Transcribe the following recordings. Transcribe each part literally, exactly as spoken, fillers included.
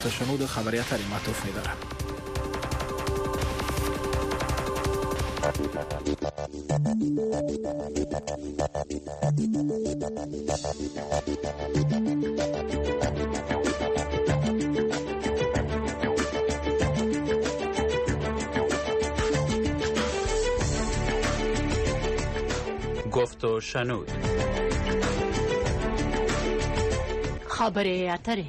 شنود خبری اتری معطوف می دارم. گفت و شنود خبری اتری.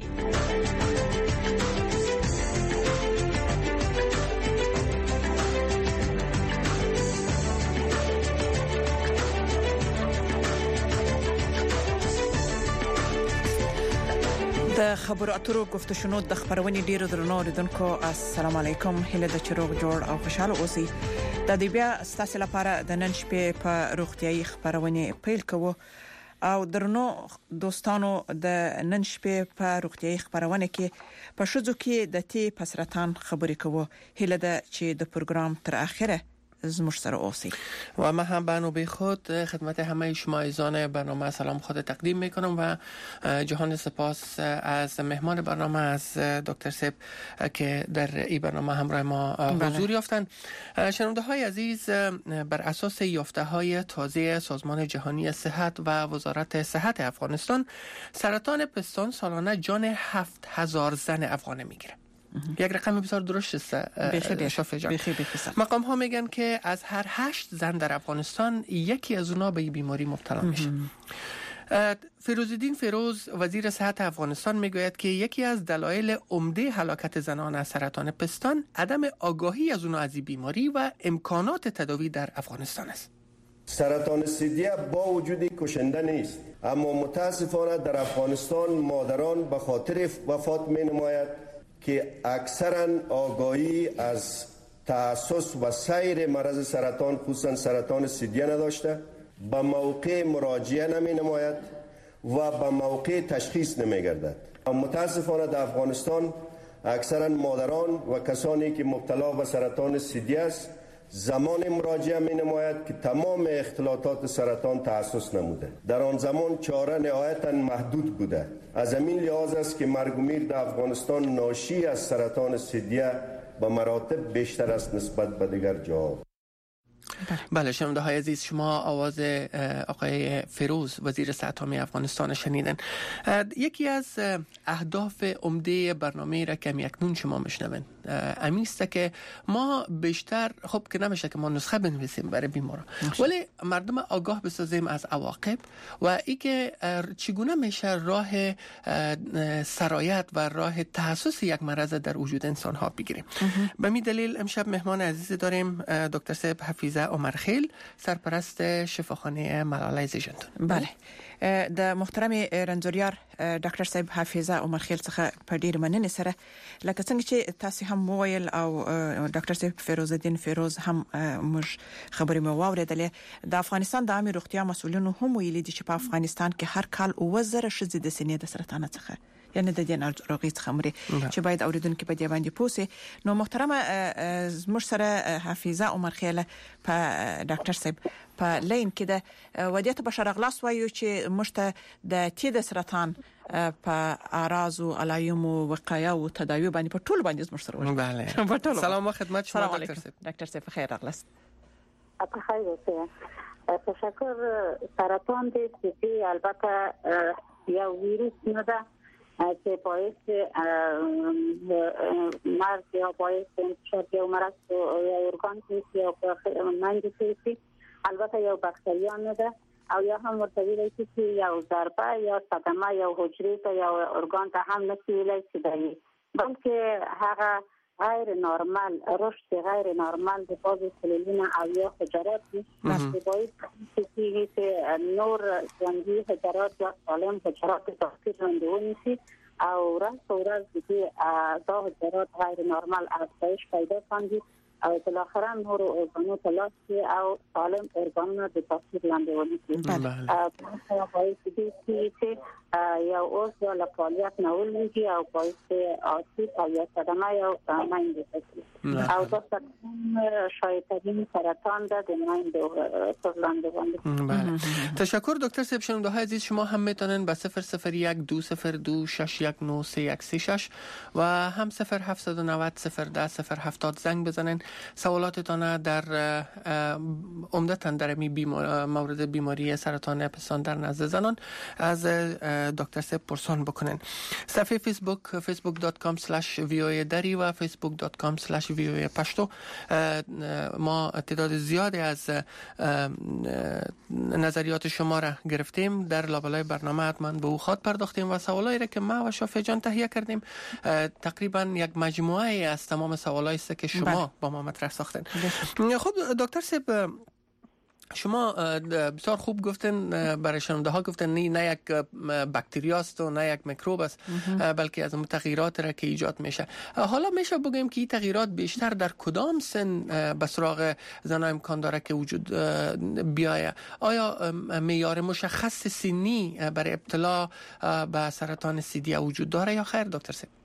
د خبرو اترو گفت شنود د خبرونې ډیرو درنو اوریدونکو السلام علیکم. هله د چروغ جوړ او خوشاله اوسئ. د دې بیا ستاسو لپاره د نن شپې په روغتيایي خبرونه پیل کوو او درنو دوستانو د نن شپې په روغتيایي خبرونه کې په شذو کې د تی پسرطان خبرې کوو. هله د چې د پروګرام تر اخره زموږ سره اوسئ. و ما هم به نوبه خود خدمت همه شما عزیزان برنامه سلام خود تقدیم میکنم و جهان سپاس از مهمان برنامه از دکتر سیب که در این برنامه همراه ما حضور یافتند. شنونده های عزیز، بر اساس یافته های تازه سازمان جهانی صحت و وزارت صحت افغانستان، سرطان پستان سالانه جان هفت هزار زن افغان میگیره. یک رقم بسیار درست است شافعی جان. مقام ها میگن که از هر هشت زن در افغانستان یکی از اونا به این بیماری مبتلا میشه. فیروزالدین فیروز وزیر صحت افغانستان میگوید که یکی از دلایل عمده هلاکت زنان از سرطان پستان عدم آگاهی از اونا از این بیماری و امکانات تداوی در افغانستان است. سرطان ثدیه با وجود کشنده نیست، اما متاسفانه در افغانستان مادران به خاطر وفات می نماید که اکثرا آگاهی از تأسس و سیر مرض سرطان خصوصا سرطان ثدیه نداشته، به موقع مراجعه نمی نماید و به موقع تشخیص نمی گردد. متاسفانه در افغانستان اکثرا مادران و کسانی که مبتلا به سرطان ثدیه است زمان مراجعه می نماید که تمام اختلاطات سرطان تأسس نموده. در آن زمان چاره نهایتاً محدود بوده. از همین لحاظ است که مرگ و میر در افغانستان ناشی از سرطان ثدیه به مراتب بیشتر است نسبت به دیگر جاها. بله شنونده های عزیز، شما آواز آقای فیروز وزیر صحت عامه افغانستان شنیدن. یکی از اهداف عمده برنامه را که اکنون شما میشنوین امیسته که ما بیشتر خب که نمیشه که ما نسخه بنویسیم برای بیمارا، ولی مردم آگاه بسازیم از عواقب و ای که چگونه میشه راه سرایت و راه تخصص یک مرض در وجود انسان ها بگیریم. به می دلیل امشب مهمان عزیز داریم دکتر سیب حفیظه عمرخیل، سرپرست شفاخانه ملالای زیشنتون. بله د محترم رنځوریار ډاکټر صاحب حافظه عمرخیل څخه په ډیر مننه سره لکه څنګه چې تاسو هم وویل او ډاکټر صاحب فیروزالدین فیروز هم موږ خبرې مو واوریدلې. د افغانستان د عامه روغتیا مسؤلینو هم ویلي دي چې په افغانستان کې هر کال اوه زره ښځې د سینې د سرطان څخه یعنی د دې ناروغي څخه مري چې باید اوریدونکو په دې باندې پوسي. نو محترمه موږ سره حافظه عمرخیل په ډاکټر صاحب په لین کې د ودیت بشر اغلاس وایو چې مشته د تی د سرطان په اعراض او علایم او وقایه او تداوی باندې په ټول باندې موږ سره وایو. بله سلام و خدمت شما دکتر صاحب. دکتر صاحب خیر اغلاس. خیر اوسه. تشکر. سرطان د تی البته یو ویروس نه ده که باعث مرگ یا باعث انتشار یا مرض یا ارگان توسي یا منځ توسي، البته یو باکتریا نه ده او یا هم ورته ویل چې یو ضربه یا صدمه یا حجرې ته یا ارگان ته هم نه ویل چې دی، بلکې هغه غیر نورمال رشد غیر نورمال د بعض سلولونه او یا حجرات دي چې باعث کیږي چې نور ژوندي حجرات یا سالم حجرات تاثیر باندې ونیسي او ورځ په ورځ دې دا حجرات غیر نورمال افزایش پیدا کوي او بالاخره نور ارګانو ته لاس او سالم ارګانونه د تاثیر لاندې ونیسي. په باعث دي چې یا اوس له فعالیت نه ولګي او باعث آسیب او یا صدمه یا منځ او دا شایدترین سرطان ده دنیای سرلانده بانده. بله. تشکر دکتر صاحب. شنونده های عزیز شما هم میتونن به صفر صفر یک دو صفر دو شش یک نه سه یک سه شش و هم صفر هفت نه صفر صفر ده صفر هفتاد زنگ بزنین. سوالاتتان در عمدتاً در می بیمار مورد بیماری سرطان پستان در نزد زنان از دکتر صاحب پرسان بکنین. صفحه فیسبوک فیسبوک دات کام اسلش وی او ای دری و فیسبوک دات کام اسلش وی او ای پشتو ما تعداد زیادی از نظریات شما را گرفتیم. در لابلای برنامه حتما به او خواهد پرداختیم و سوالایی را که ما و شافی جان تهیه کردیم تقریبا یک مجموعه از تمام سوالایی است که شما با ما مطرح ساختین. خب دکتر صاحب شما بسیار خوب گفتن، برای شنونده ها گفتن نه نه یک باکتری است و نه یک میکروب است بلکه از اون تغییرات را که ایجاد میشه. حالا میشه بگیم که این تغییرات بیشتر در کدام سن به سراغ زنان امکان داره که وجود بیایه؟ آیا معیار مشخص سنی برای ابتلا به سرطان سیدی وجود داره یا خیر دکتر صاحب؟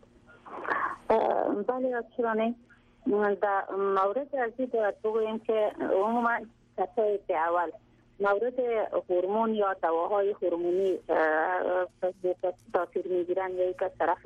بله چرا نه. در مورد ازی باید بگوییم که عموما کسایی که اول مورد هورمون یا دواهای هورمونی تاثیر میگیرن یا یک طرف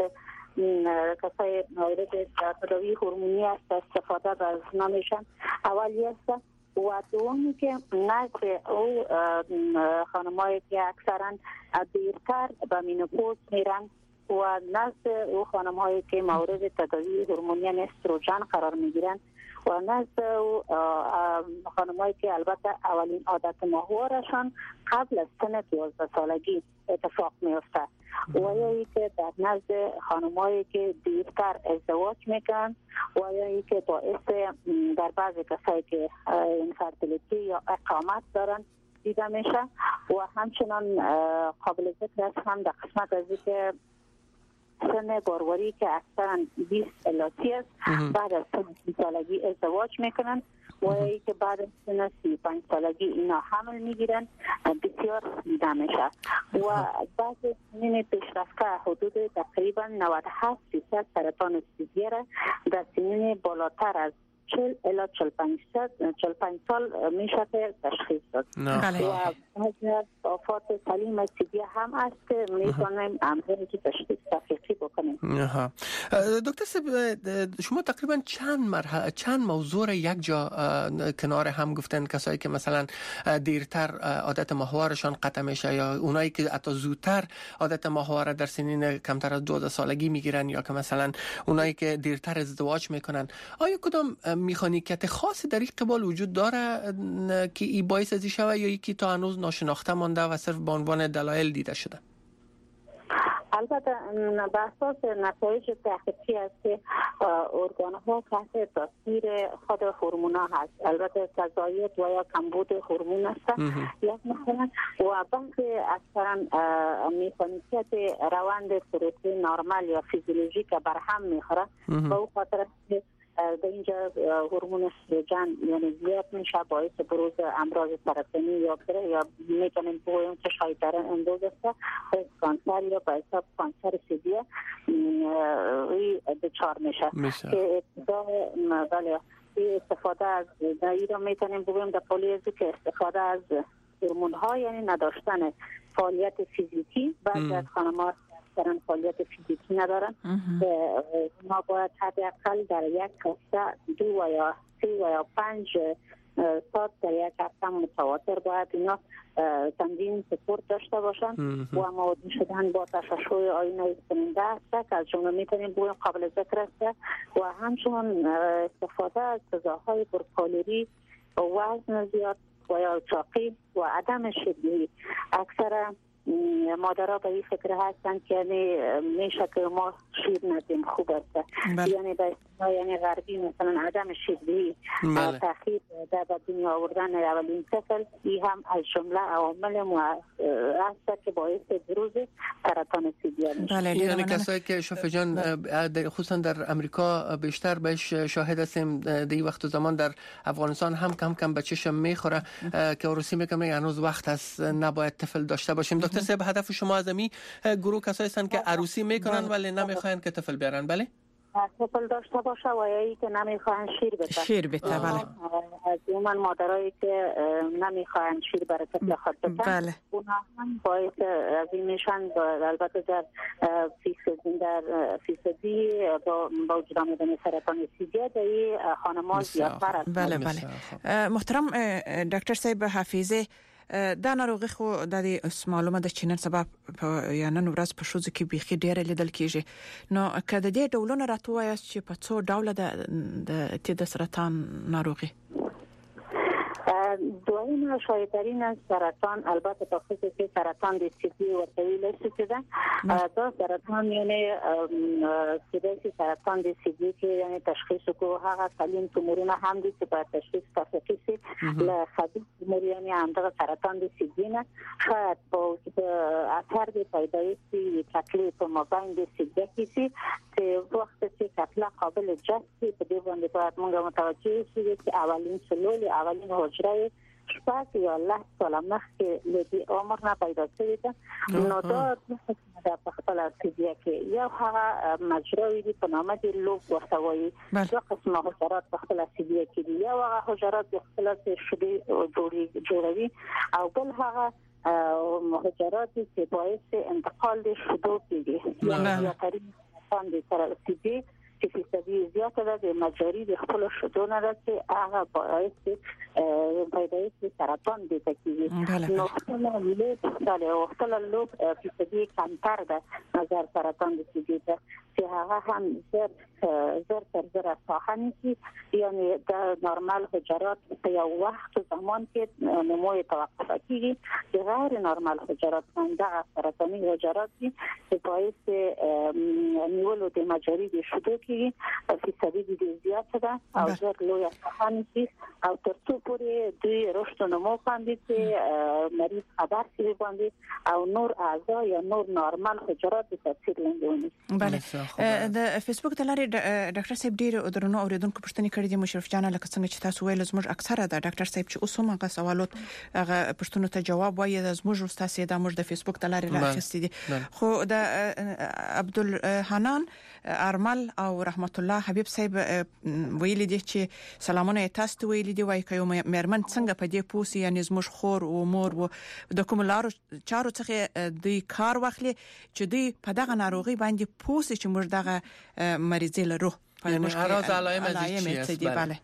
کسای مورد تداوی هورمونی است استفاده از نمیشن اولی است و دومی که نزد او خانمایی که اکثرا دیرتر به مینوپوز میرن و نزد او خانمایی که مورد تداوی هورمونی استروژن قرار میگیرن و نزد او خانمایی که البته اولین عادت ماهوارشان قبل از سن دوازده سالگی اتفاق میفته و یا ای که در نزد خانمایی که دیرتر ازدواج میکنن و یا ای که باعث در بعض کسایی که اینفرتیلیتی یا اقامت دارن دیده میشه و همچنان قابل ذکر است هم در قسمت از که سن باروری که اکثرا بیست الی سی است بعد از سن سی سالگی ازدواج میکنن و ای که بعد از سن سی و پنج سالگی اینا حمل میگیرن بسیار دیده میشه و بعد سنین پیشرفته حدود تقریبا نود و هفت درصد سرطان سیدی را در سنین بالاتر از چهل الی چهل و پنج سال میشه که تشخیص داد و آفات سلیم سیدی هم است که میتونیم امروزی که تشخیص دقیقی بکنیم. دکتر صاحب شما تقریبا چند مرحله چند موضوع را یک جا کنار هم گفتن، کسایی که مثلا دیرتر عادت ماهوارشان قطع میشه یا اونایی که حتی زودتر عادت ماهوار در سنین کمتر از دوازده سالگی میگیرن یا که مثلا اونایی که دیرتر ازدواج میکنن، آیا کدام مکانیکیت خاصی در این قبال وجود داره که ای باعث ازی شوه یا یکی تا هنوز ناشناخته مانده و صرف به عنوان دلایل دیده شده؟ البته به اساس نتایج تحقیقی است که ارگان ها تحت تاثیر خود هورمون ها هست، البته تضاعیف و یا کمبود هورمون است یا مثلا و بعضی اکثرا مکانیکیت روند پروتئین نرمال یا فیزیولوژیک بر هم میخوره به او خاطر که در اینجا هورمون استروژن یعنی زیاد میشه باعث بروز امراض سرطانی یا بره یا میتونیم بگوییم که شایدترین امروز است کانسر یا باعث کانسر سیدی دچار میشه که ابتدا بله استفاده از این را میتونیم بگوییم در پولیزی که استفاده از هورمون ها یعنی نداشتن فعالیت فیزیکی بعد از خانم‌ها درن فعالیت فیزیکی ندارن ما باید حداقل در یک هفته دو و یا سه و یا پنج ساعت در یک هفته متواتر باید اینا تمرین سپورت داشته باشن و آماده شدن با تشعشع آینه کننده است که از جمله میتونیم بگوییم قابل ذکر است و همچنان استفاده از غذاهای پرکالری و وزن زیاد و یا چاقی و عدم شدگی. اکثر مادرها به این فکر هستن که یعنی میشه که ما شیر ندیم خوب است یعنی به یعنی غربی مثلا عدم شیردهی تأخیر در دنیا آوردن اولین طفل این هم از جمله عوامل است که باعث بروز سرطان سیدی میشه. یعنی کسایی که شفا جان خصوصا در امریکا بیشتر بهش شاهد هستیم در این وقت و زمان در افغانستان هم کم کم به چشم میخوره که عروسی میکنه هنوز وقت است نباید طفل داشته باشیم. دکتر صاحب هدف شما از این گروه کسایی هستند که عروسی میکنن ولی نمیخواین که طفل بیارن؟ بله طفل داشته باشه و یا که نمیخواهند شیر بده شیر بده بله از اون مادرایی که نمیخواهند شیر برای طفل خود بده بله اونا هم باید از این میشن البته در فیصدی در فیصدی با با وجود آمدن سرطان سیدی در خانم‌ها زیادتر است. بله بله محترم دکتر صاحب حفیظه دا ناروغي خو د معلومه د چینن سبب یا نن ورځ په شوزو کې بيخي ډېر لیدل کیږي نو کله د دې ډولونه راتوي چې په څو ډول د د د سرطان ناروغي دویم شایع‌ترین از سرطان البته تا خصوصی سرطان دیستی و طویل شده دا سرطان یعنی سیدی سرطان دیستی که یعنی تشخیص کو هغه سلیم تومورونه هم دي چې په تشخیص تفصیلی له خبيث تومور یعنی همدغه سرطان دیستی نه شاید په اثر د پیدایشی تکلیف په مابین دیستی کیسي چې وخت چې کتله قابل جذب په دې باندې باید موږ متوجه شو چې اولین سلول اولین حجره شپږ یا لس ساله مخکې له دې عمر نه پیدا شوې ده نو دا د خپل سیدی کې یو هغه مجرا دی په نامه د لوب ورته وایي دوه قسمه حجرات په خپل سیدی کې دي یو هغه حجرات د خپل شدي جوړوي او بل هغه حجرات چې باعث انتقال د شدو کېږي یا تقریبا باندې سره سیدی چې فیصدي زیاته ده د مجاری د خپل شدو نه ده چې هغه باعث پیدایش سرطان دي کېږي نو خپل لوب سره او خپل لوب فیصدي کمتر ده نظر سرطان دي کېږي چې هغه هم زر زر تر زر ساخن شي یعنی د نورمال حجرات په یو وخت زمان کې نمو توقف کیږي چې غیر نورمال حجرات څنګه سرطاني حجرات دي چې باعث نیولو د مجاری د شدو کېږي فیصدي دي زیاته ده او زر لوی ساخن شي او تر څو پورې دوی رشد نمو باندې چې مریض خبر شي باندې او نور اعضاء یا نور نورمال حجرات د تاثیر لاندې ونی بله د فیسبوک ته لري ډاکټر صاحب ډیر درنو اوریدونکو پوښتنه کړې دي مشرف جان لکه څنګه چې تاسو ویل زموږ اکثره د ډاکټر صاحب چې اوس هم هغه سوالات هغه پوښتنو ته جواب وایي د زموږ استاد د موږ د فیسبوک ته لري راخستې دي خو د عبدالحنان ارمل او رحمت الله حبیب صاحب ویل دي چې سلامونه تاسو ته ویل دي وایي کوم مېرمن څنګه په دې پوسی یعنی زموږ خور او مور و د کوم لارو چارو څخه د کار واخلي چې دوی په دغه ناروغي باندې پوسی چې موږ دغه مریضي لرو یعنی اراز علائم ازیچ دي بله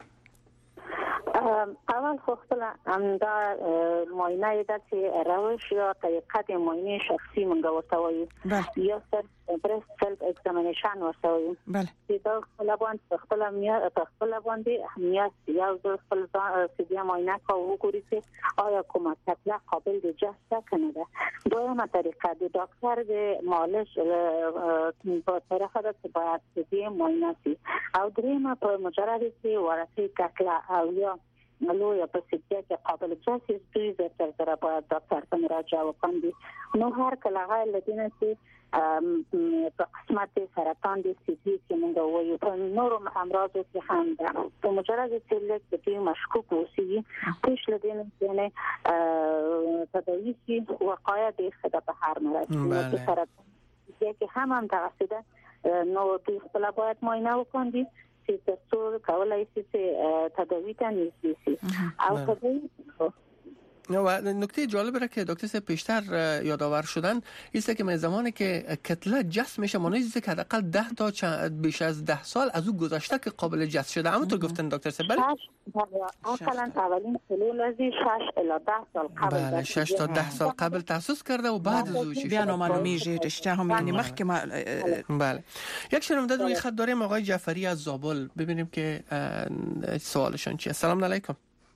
اول خو خپل همدا معاینه ده چې روش یا طریقت معاینه شخصي مونږ ورته وایو یا سر برست سلف اگزامینیشن ورته وایو چې دا خپل باندې خپل میاد خپل باندې میاد یا خپل سیدی معاینه کوو ګوري چې آیا کومه کتله قابل د جذب کنه ده دویمه طریقه د ډاکټر د مالش په طرفه ده چې باید سیدی معاینه شي او دریمه په مجرد چې ورته کتله او یا لوی په سیدی کې قابل جذب دوی زر تر زر باید ډاکټر ته مراجعه وکړي نو هر کله غیر لدینه چې په قسمت سرطان د سیدی کې موږ وایو په نورو امراضو کې هم ده په مجرد چې لکه چې مشکوک اوسي پیش لدینه چې تداوی شي وقایه د خدای په هر مرض چې سرطان کې هم هم تغذیه نو دوی خپل باید معاینه وکړي چې تاسو کولای شئ چې تداوی ته نږدې شي او تداوی و نکته جالب را که دکتر صاحب پیشتر یادآور شدن است که من زمانی که کتله جذب میشه معنی است که حداقل ده تا بیش از ده سال از او گذشته که قابل جذب شده همونطور گفتن دکتر صاحب بله اصلا اولین سلول از شش الی ده سال قبل بله شش تا ده سال قبل تاسیس کرده و بعد از او چی بیا معلومیږي رشته هم یعنی مخکې بله یک شنونده روی خط داریم آقای جعفری از زابل ببینیم که سوالشون چیه. سلام علیکم.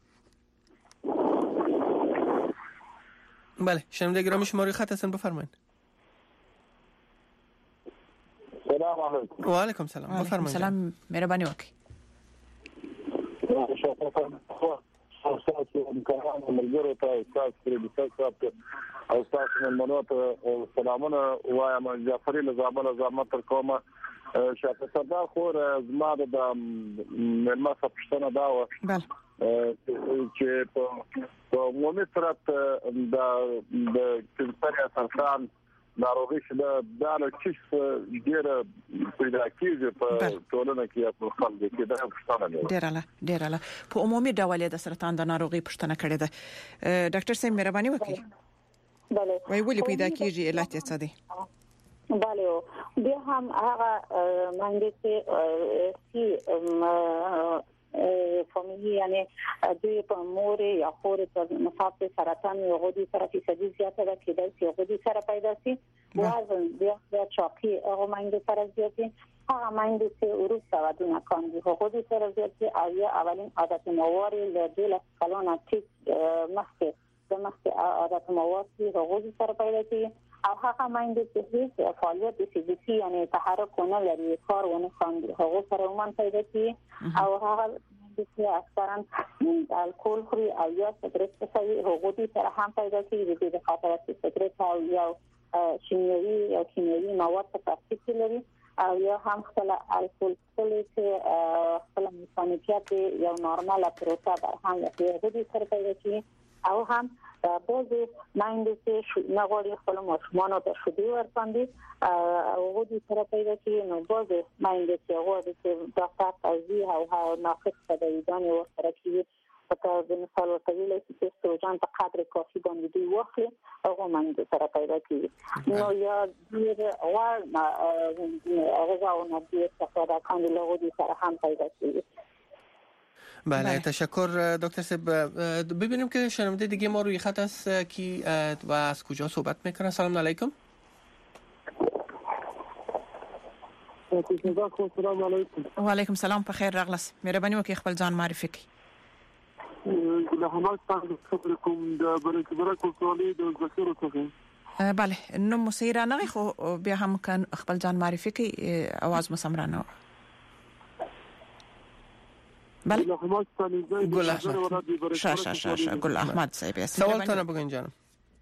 بله شنونده گرامی شما روی خط هستن بفرمایید. سلام علیکم. و علیکم سلام بفرمایید. سلام مهربانی وکړئ. ملګرو ته تاسو پرې تاسو او تاسو منو ته سلامونه وایم جعفری له زابل زحمت تر کومه شاته سردار خو زما د ملما صفشتنه دا و بله چې په عمومي صورت د د کلسریا سرطان ناروغي شله دا له کشف ډیره پیدا کیږي په ټولنه کې په خلکو کې دا پښتنه ده. ډیر اله ډیر اله په عمومي ډول د سرطان د ناروغي پښتنه کړې ده. ډاکټر صاحب مهرباني وکړئ. بله. وای ولې پیدا کیږي علت یې څه دی؟ بله بیا هم هغه مانده چې فامیلی یعنی دوی په مور یا خور په مصاب سرطان یا غدې سره فیصدي زیاته ده کې د غدې سره پیدا شي. وزن بیا د چاقي هغه مانده سره زیاتې هغه مانده چې وروسته ودونه کوي غدې سره زیاتې او یا اولین عادت مواري له دله کلونه چې مخکې د مخکې عادت مواري غدې سره پیدا شي او هغه مانده چې هیڅ فعالیت د فزیکي یعنی تحرک نه لري کار ونه کوي هغه سره عموما پیدا شي او هغه چې اکثرا الکل خوري او یا سګرټ څکوي هغه دې سره هم پیدا کیږي د خاطر چې سګرټ او یا شیمیاوي یا کیمیاوي مواد په ترکیب لري او یا هم خپل الکل چې خپل میکانیکیت یو نورمال پروسه در هم هغه دې سره پیدا کیږي او هم بعضی مایند چې نغوري خپل ماشومان ته شدي ورپاندي او د سره پیدا کیږي نو بعضی مایند چې هغه د ډاکټر توضیح او ناقص تداویدان ورسره کیږي په د مثال ورته چې استروجن په قدر کافي باندې دی واخلي هغه مایند سره پیدا کیږي نو یا ډیر اور هغه او نه دې څخه کاندي لغوی سره هم پیدا کیږي. بله تشکر دکتر صاحب. ببینیم که شنونده دیگه ما روی خط است کی و از کجا صحبت میکنه. سلام علیکم. سلام علیکم. و علیکم سلام په خیر راغلاس. مهرباني وکړئ خپل ځان معرفي کړئ. له همات څخه خبر کوم د برکت برکت سوالي د ذکر څخه. بله نو مسیره نه خو بیا هم کان خپل ځان معرفي کړئ اواز مسمرانه. بله گل احمد شا شا شا شا گل احمد صاحب سوال تنه بگین جانم.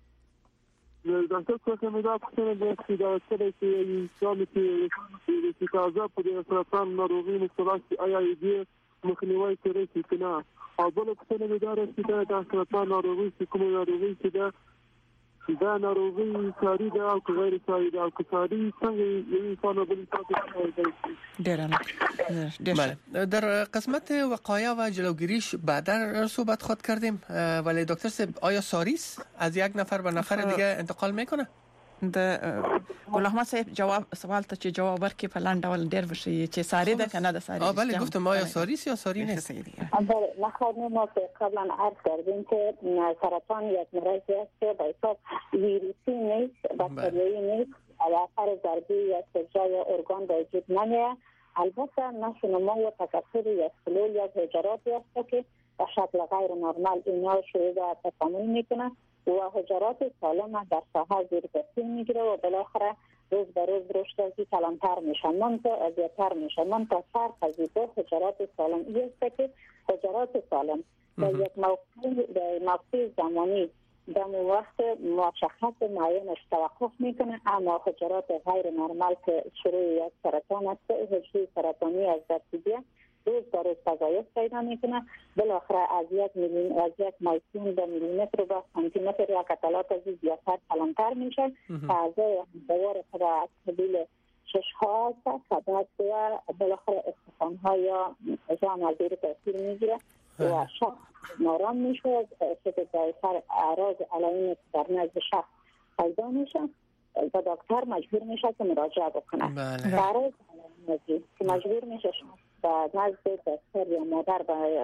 دکتر صاحب میاد خصوصا به خدای سره چې انسان کې چې تازه په سرطان ناروغي مستقص آیا دې مخنیوي کوي چې نه او بل څه نه داره چې دا سرطان ناروغي چې کوم ناروغي چې دا دا ناروغي ساري ده او غیر ساري ده او ساري څنګه یو انسان بل څه ډیر بله در قسمت وقایع و جلوگیریش بعدا صحبت خود کردیم ولی دکتر صاحب آیا ساریس از یک نفر به نفر دیگه انتقال میکنه؟ د ګل احمد صاحب جواب سوال ته چې جواب ورکړي په لاندې ډول ډیر وشي چې ساري ده کنه د ساري. آ بله گفتم آیا ساریس یا ساری نیست. بله نخواهیم ما قبلا عرض کردیم که سرطان یک مرضی است که به حساب ویروسی نیست باکتریایی نیست و اثر ضربی یا سرجا یا ارگان به وجود نمیاد. البته نشونما یا تکثر یا خلول یا حجراتی است که به شکل غیر نرمال اینا شروع و تکامل میکنه و حجرات سالم در ساحه زیر دستی میگیره و بالاخره روز به روز رشدی کلانتر میشن منطقه ازیتر میشن منطقه فرق از دو حجرات سالم است که حجرات سالم در یک موقع زمانی در وقت مشخص معینش توقف میکنه اما حجرات غیر نرمال که شروع یک سرطان است حجره سرطانی از دستگیه روز به روز تضاعف پیدا میکنه بالاخره از یک میلیون از یک مایکرون به میلیمتر به سانتی متر یا کتلات از زیادتر کلانتر میشه فضای دوار خدا قبیل شش ها سبب و بالاخره استخوان ها یا جان از زیر تاثیر میگیره و شخص نارام میشه شده دایسر اعراض علائمی که در نزد شخص پیدا میشه و دکتر مجبور میشه که مراجعه بکنه برای علائمی که مجبور میشه و نزد دکتر یا مادر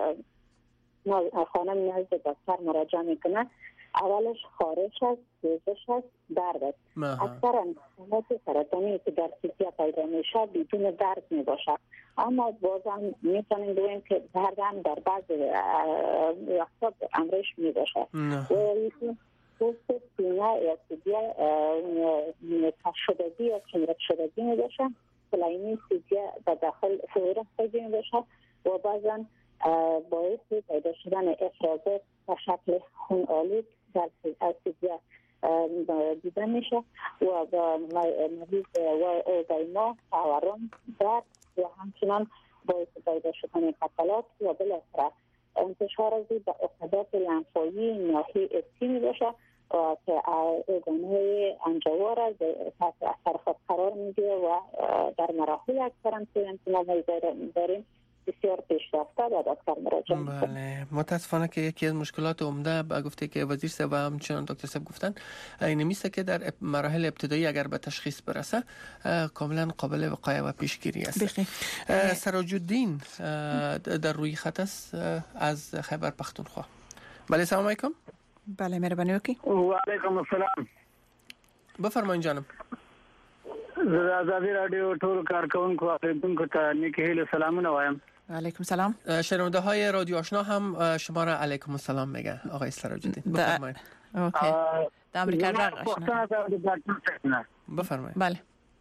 و خانم نزد دکتر مراجعه میکنه اولش خارش است سوزش است درد است اکثرا حالات سرطانی که در سیستم پیدا میشه بدون درد میباشه اما بازم میتونیم بگوییم که درد هم در بعض وقتا امرش میباشه پوست سینه یا سیدیه شدگی یا چمرک شدگی میباشه سلاینی سیدیه در داخل فورا پیدا میباشه و بعضا باعث پیدا شدن افرازات و شکل خون آلود در سیدیه دیده میشه و با مریض و اوزایما تورم درد و همچنان باعث پیدا شدن قتلات و بالاخره انتشار از به عقدات لنفاوی ناحیه اسی میباشه که ارگان‌های انجوار از تحت اثر خود قرار میده و در مراحل اکثرا که انتمامی داریم بسیار پیشرفته و دکتر مراجعه میکنه. بله، متاسفانه که یکی از مشکلات عمده با گفته که وزیر صاحب و همچنان دکتر صاحب گفتن این میسته که در مراحل ابتدایی اگر به تشخیص برسه کاملا قابل وقایع و پیشگیری است. سراج الدین در روی خط است از خیبر پختونخوا. بله، سلام علیکم. بله، مهربانی وکړئ. و علیکم السلام. بفرمایئ جانم. زه ازادي رادیو ټول کارکونکو اوریدونکو ته نیک هیله سلامونه وایم. علیکم سلام. شنونده های رادیو آشنا هم شما را علیکم السلام میگه آقای سراج الدین. بفرمایید. اوکی. د امریکا راغ آشنا. بفرمایید. بله.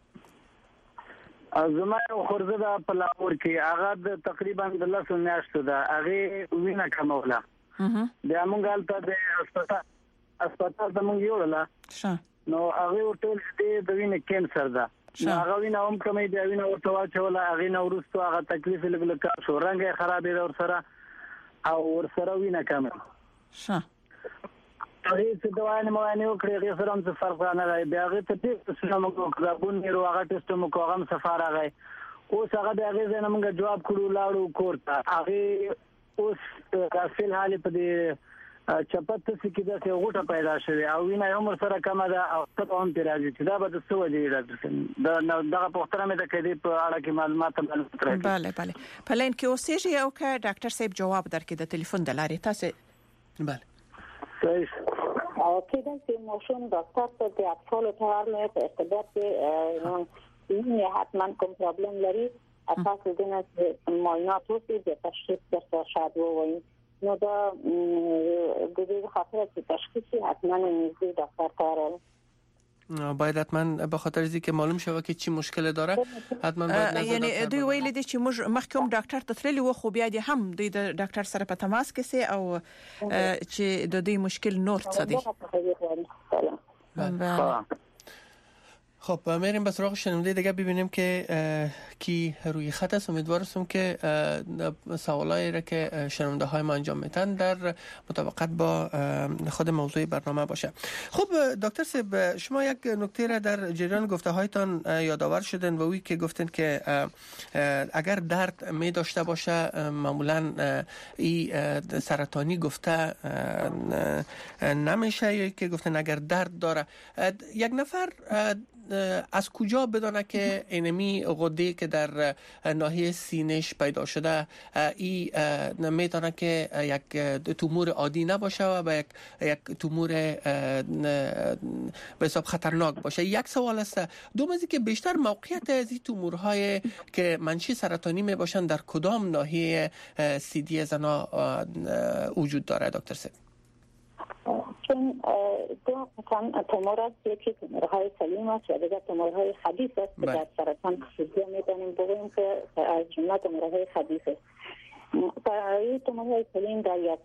زما یو خورزه ده په لاهور کې هغه د تقریبا د لسو میاشتو ده هغه وینه کموله. بیا مونږ هلته د هسپتال هسپتال ته مونږ یوړله. ښه. نو هغه ټول دې د وینې کینسر ده. هغه وینه هم کمې دی، وینه ورته واچوله، هغې نه وروسته هغه تکلیف یې لږ لږ شو، رنګ یې خرابېده ورسره او ورسره وینه کمه. ښه. هغې څه دوايانې موانې وکړې، هغې سره هم څه فرق رانغی. بیا هغې ته ټېسټونه مونږ وکړه، بون نیرو هغه ټېسټ مو کړو، هغه هم صفا راغی. اوس هغه د هغې ځای نه مونږ جواب کړو، لاړو کور ته. هغې اوس فی الحال په دې چپت څه کې داسې غوټه پیدا شوې او وینه یې هم ورسره کمه ده او ټپه هم پرې راځي، چې دا به د څه وجې وي ډاکټر صاحب؟ دغه پوښتنه مې ده که دې په اړه کې معلومات معلومات راکړي. بله بله، په لاین کې اوسېږي او که ډاکټر صاحب جواب درکړي د تلیفون د لارې تاسې. بله صحیح. کېدای شي ماشوم ډاکټر ته د اطفالو ته ورنه په ارتباط کې یې حتما کوم پرابلم لري، اساس دې نه معاینات وکړي د تشخیص درته شاید ووایي. نو دا د دې خاطر چې تشخیص حتما نږدې ډاکټر ته ورغله. باید حتما به خاطر از اینکه معلوم شوه که چی مشکل داره حتما باید نظر یعنی دوی ویل دي چې موږ مخکې هم ډاکټر ته تللی و، خو بیا دې هم دوی د ډاکټر سره په تماس کې سي او چې د دې مشکل نور څه دی. بله. خب میریم به سراغ شنونده دیگه ببینیم که کی روی خط است. امیدوارم که سوالایی را که شنونده های ما انجام میتن در مطابقت با خود موضوع برنامه باشه. خب دکتر صاحب، شما یک نکته را در جریان گفته هایتان یادآور شدن و اوی که گفتن که اگر درد می داشته باشه معمولا این سرطانی گفته نمیشه، یا که گفتن اگر درد داره. یک نفر از کجا بدانه که اینمی غده که در ناحیه سینه‌اش پیدا شده ای میتونه که یک تومور عادی نباشه و به یک یک تومور به حساب خطرناک باشه؟ یک سوال است. دوم از که بیشتر موقعیت از این تومورهای که منشأ سرطانی می باشن در کدام ناحیه سی دی زنا وجود داره دکتر صاحب؟ چون دو قسم تومور است، یکی تومورهای سلیم است و دیگر تومورهای خبیث است که در سرطان سیدی میتونیم بگوییم که از جمله تومورهای خبیث است. برای تومورهای سلیم در یک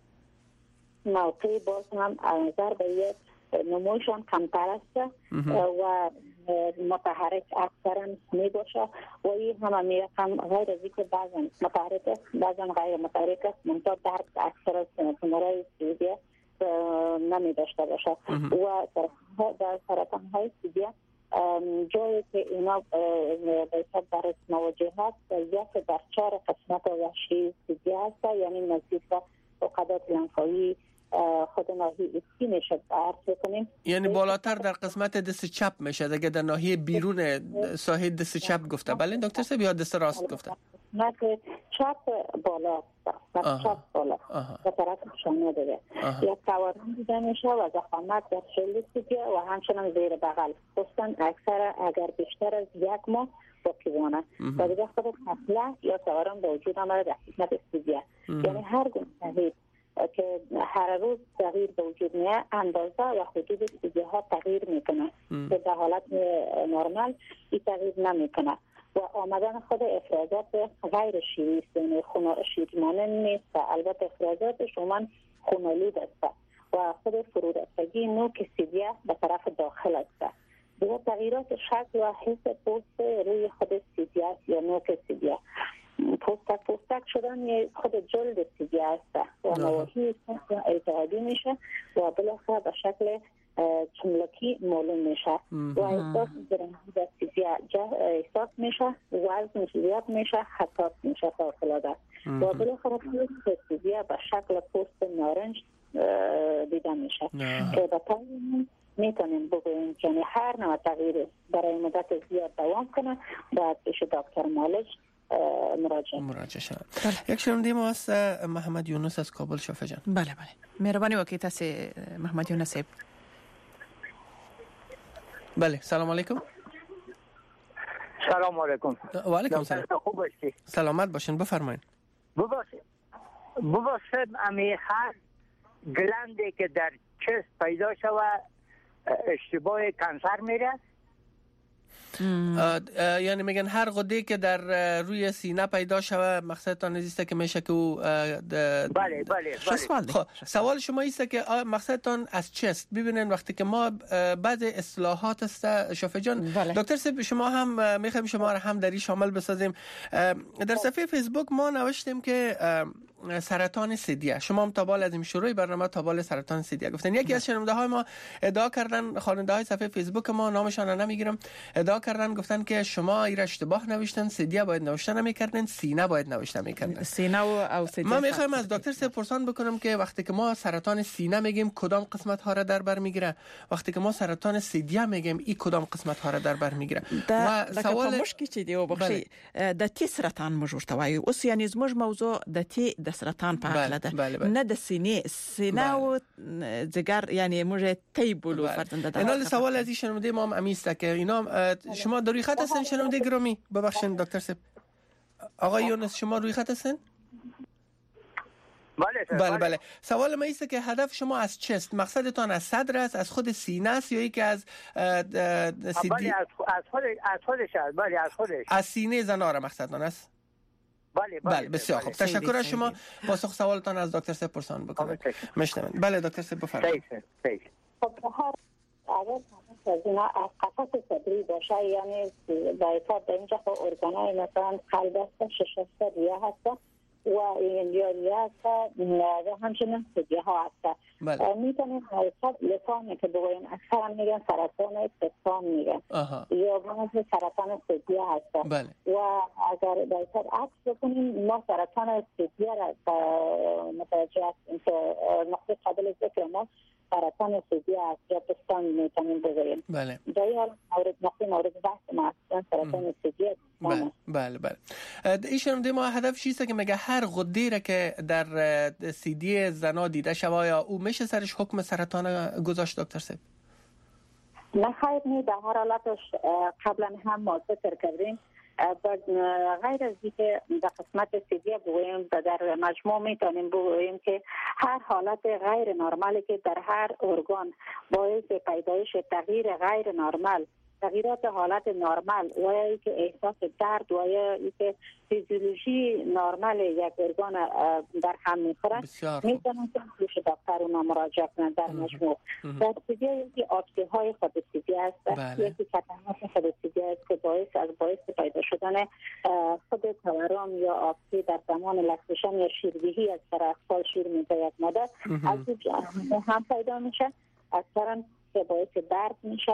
موقع باز هم از نظر به نموشان کمتر است و متحرک اکثرا می باشه و این هم می رقم غیر از اینکه بعضا متحرک است بعضا غیر متحرک است، منتها درد اکثر از تومورهای سیدی نمی داشته باشه و در سرطان های سیدی جایی که اینا به حساب در مواجه هست یک در چهار قسمت وحشی سیدی هست، یعنی نزدیک به عقدات لنفاوی خود ناحیه اسکی میشه عرض کنیم، یعنی بالاتر در قسمت دست چپ میشه دیگه، در ناحیه بیرون ساحه دست چپ گفته. بله دکتر صاحب یا دست راست گفته؟ نه که چپ بالا است، چپ بالا به طرف شانه دیگه یک تورم دیده میشه و ضخامت در خیلی سیدیه و همچنان زیر بغل، خصوصا اکثر اگر بیشتر از یک ماه باقی بانه و دیگه خود خصله یا تورم به وجود آمده در قسمت سیدیه. یعنی هر گونه تغییر که هر روز تغییر به وجود میاد اندازه و حدود سیدی ها تغییر میکنه که در حالت نرمال این تغییر نمیکنه و آمدن خود افرازات غیر شیری است، یعنی شیرمانه نیست، البته افرازات شما خونالود است و خود فرورفتگی نوک سیدیه به طرف داخل است. دیگه تغییرات شکل و حس پوست روی خود سیدیه یا نوک سیدیه، پوستک پوستک شدن خود جلد سیدیه است و نواحی اعتقادی میشه و بالاخره به شکل چملکی معلوم میشه و احساس درنگی در سیدیا احساس میشه، وزن زیاد میشه، حساس میشه فوق‌العاده و بالاخره پوست سیدیا به شکل پوست نارنج دیده میشه که به طور میتونیم بگوییم که هر نوع تغییر برای مدت زیاد دوام کنه باید پیش دکتر معالج مراجعه مراجعه شد. یک شنونده ما است محمد یونس از کابل. شفا جان. بله بله مهربانی وکیل تاسو محمد یونس صاحب. بله سلام علیکم. سلام علیکم. و علیکم سلام. خوب باشید. سلامت باشین بفرمایید. ببخشید ببخشید امی هر گلندی که در چست پیدا شود اشتباه کانسر میره؟ یعنی میگن هر غده که در روی سینه پیدا شود مقصدتان نیست که میشه که او بله بله بله. خب سوال شما است که مقصدتان از چست ببینین وقتی که ما بعض اصلاحات است شفا جان. دکتر صاحب شما هم میخوایم شما را هم در این شامل بسازیم. در صفحه فیسبوک ما نوشتیم که سرطان ثدیه، شما هم تا بال از این شروع برنامه تا بال سرطان ثدیه گفتن. یکی از شنونده های ما ادعا کردن، خواننده های صفحه فیسبوک ما نامشان رو نمیگیرم، ادعا کردن گفتن که شما این اشتباه نوشتن، ثدیه باید نوشته نمیکردن، سینه باید نوشته میکردن. سینه و او ثدیه. ما میخوایم از دکتر صاحب پرسان بکنم که وقتی که ما سرطان سینه میگیم کدام قسمت ها را در بر میگیره، وقتی که ما سرطان ثدیه میگیم این کدام قسمت ها را در بر میگیره. و سوال مشکل چې دی وبخشي د تی سرطان موضوع توای اوس یعنی زموږ موضوع د تی د سرطان په اړه ده، نه د سینې سینه او ځګر یعنی موږ تی بولو فرزند ده. اینا سوال از شنونده ما هم امیسته که اینا شما در روی خط هستن شنونده گرامی؟ ببخشید دکتر صاحب. آقای یونس شما روی خط هستن؟ بله بله بله. سوال ما ایست که هدف شما از چست، مقصدتان از صدر است، از خود سینه است یا یکی از سیدی؟ بله از خود از خودش است. بله از خودش. از سینه زنار مقصدتان است؟ بله بله بسیار خوب. تشکر از شما. پاسخ سوالتان از دکتر صاحب پرسان بکنید. مشتمن. بله دکتر صاحب بفرمایید. خب هر اگر اینا از قفس صدری باشه یعنی به حساب در اینجا خب ارگانای مثلا قلب هست، شش هست، ریه هست و ایندیاری هست و همچنین ثدیه ها هست. میتونیم حساب لسانی که بگویم اکثر هم میگن سرطان پستان میگن یا بعضی سرطان ثدیه هست و اگر به حساب عکس بکنیم ما سرطان ثدیه را متوجه هستیم که نقطه قابل ذکر ما سرطان ثدیه است یا پستان میتونیم بگویم. بله. در حال مورد نقطه مورد بحث ما سرطان ثدیه. بله بله بله. ایشون ما هدف چیست که میگه هر غده را که در سیدی زنا دیده شوه یا او میشه سرش حکم سرطان گذاشت دکتر صاحب؟ نه خیر نه، در هر حالتش قبلا هم ما ذکر کردیم غیر از اینکه در قسمت سیدی بگوییم در مجموع میتونیم بگوییم که هر حالت غیر نرمالی که در هر ارگان باعث پیدایش تغییر غیر نرمال، تغییرات حالت نرمال و یا اینکه احساس درد و یا اینکه فیزیولوژی نرمال یک ارگان در هم میخوره میتونن که پیش دکتر اونا مراجعه کنند. در مجموع در سیدی یکی آبسی های خود سیدی است، یکی کتنات خود سیدی است که باعث از باعث پیدا شدن خود تورم یا آبسی در زمان لکتشن یا شیردهی از طرف سال شیر میزاید مادر از هم پیدا میشه، اکثرا که باعث درد میشه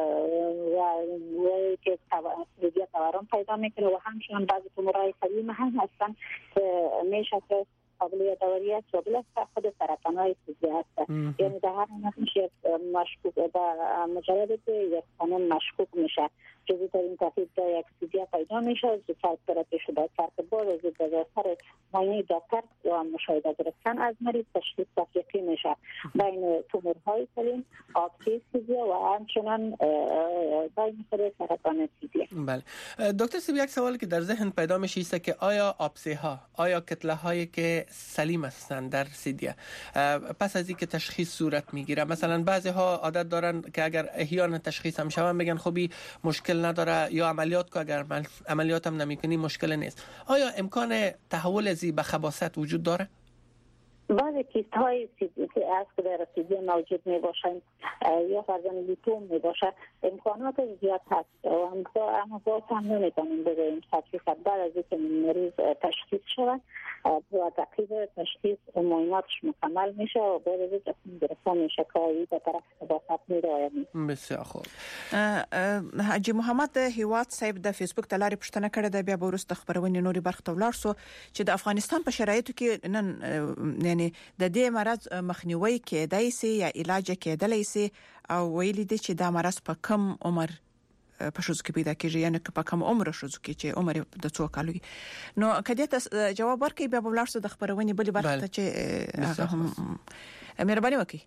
و که سیدی تورم پیدا میکنه و همچنان بعضی تومورهای قدیم هم هستن که میشه که قابل یادآوری است و بلکه خود سرطان‌های سیدی هست. یعنی در هر حالت میشه مشکوک در مجرد که یک خانم مشکوک میشه جزئی ترین تحقیق در یک سیدی پیدا میشه زودتر برای پیش دکتر که باز زودتر معاینه دکتر و مشاهده گرفتن از مریض تشخیص دقیقی میشه بین تومورهای سلیم، آبسی سیدی و همچنان بین خود سرطان سیدی. بله دکتر صاحب یک سوالی که در ذهن پیدا میشه است که آیا آبسی ها، آیا کتله هایی که سلیم هستند در سیدی پس از اینکه تشخیص صورت میگیره، مثلا بعضی ها عادت دارن که اگر احیانا تشخیص هم شون بگن خبی مشکل نداره یا عملیات که اگر عملیات هم نمیکنی مشکل نیست، آیا امکان تحول ازی به خباثت وجود داره؟ بله اگر کیست های که از که در سیدی موجود می باشند یا فرزن لیپوم می باشه امکانات زیاد هست اما باز هم نمی کنیم بگویم تشخیص بعد از اینکه مریض تشخیص شود و دقیق تشخیص معایناتش مکمل میشه و بعد از اینکه گرفتن میشه کاری به طرف وسط میره. بسیار خوب. حاجی محمد هیواد صاحب د فیسبوک د لارې پوښتنه کړې ده بیا به وروسته خبرونه نوري برخه ته ولاړ سو چې د افغانستان په شرایطو کې نن یعنی د دې مرض مخنیوي کېدای شي یا علاج کېدلی شي او ویلي دي چې دا مرض په کم عمر په شوزو کې پیدا کیږي یعنی په کم عمر شوزو کې چې عمر د څو کالو نو کدی ته جواب ورکړي بیا به ولاړ سو د خبرونه بلی برخه ته چې هغه هم مهرباني وکړي.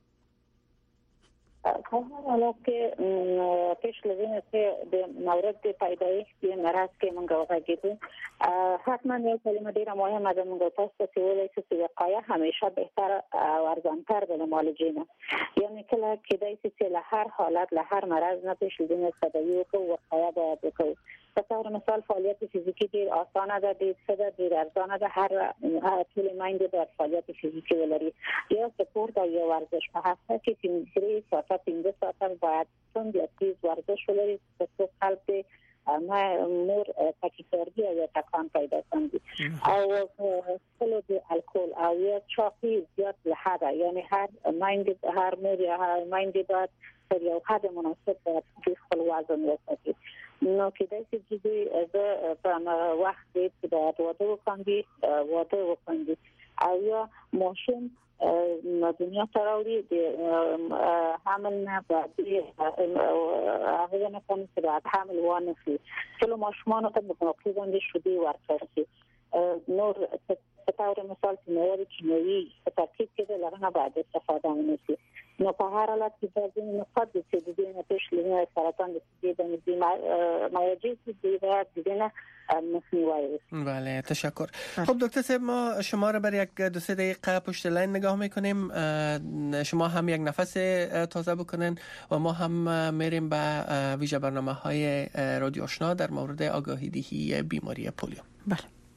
حالا که پیش لازمه که به مورد پیدایش به مرض که من گواه گیریم حتما یک کلمه دیره مهمه ده من گواه پاستا که ولی که وقایه همیشه بهتر و ارزانتر به معالجه یعنی که کدایسی که لهر حالت لهر مرض نه پیش لازمه تداوی که وقایه باید بکنیم. به طور مثال فعالیت فیزیکی دیر آسانه ده دیر سده دیر ارزانه ده هر طول مایند در فعالیت فیزیکی ولری یا سپورت یا ورزش به هفته که پینزری ساعت پینزه ساعت باید چون یا تیز ورزش ولری سپورت قلب ما مور تاکیکاردی یا تکان پیدا کندی او سلو دی الکل او یا چاقی زیاد لحده یعنی هر مایند هر مور یا هر مایند باید در یا حد مناسب باید خل وزن وسطی نو که دایسی جدی از وقتی که باید واده وکندی واده وکندی او یا ماشین دنیا تراوری حمل نه بعدی هغه نه کوم چې بعد حمل وانه شي چلو ماشومان ته مقابل باندې شودي ورکړي نور په تور مثال چې مواد کیمیاوي په ترکیب کې لرنه بعد استفاده ونشي نو په هر حالت کې د دې نقاط چې د دې نه پیش لري سرطان د دې د مایجی د دې نه مخنیوی. بله تشکر. خب دکتر صاحب ما شما را برای یک دو سه دقیقه پشت لین نگاه میکنیم شما هم یک نفس تازه بکنین و ما هم میریم به ویژه برنامه های رادیو آشنا در مورد آگاهی دهی بیماری پولیو. بله.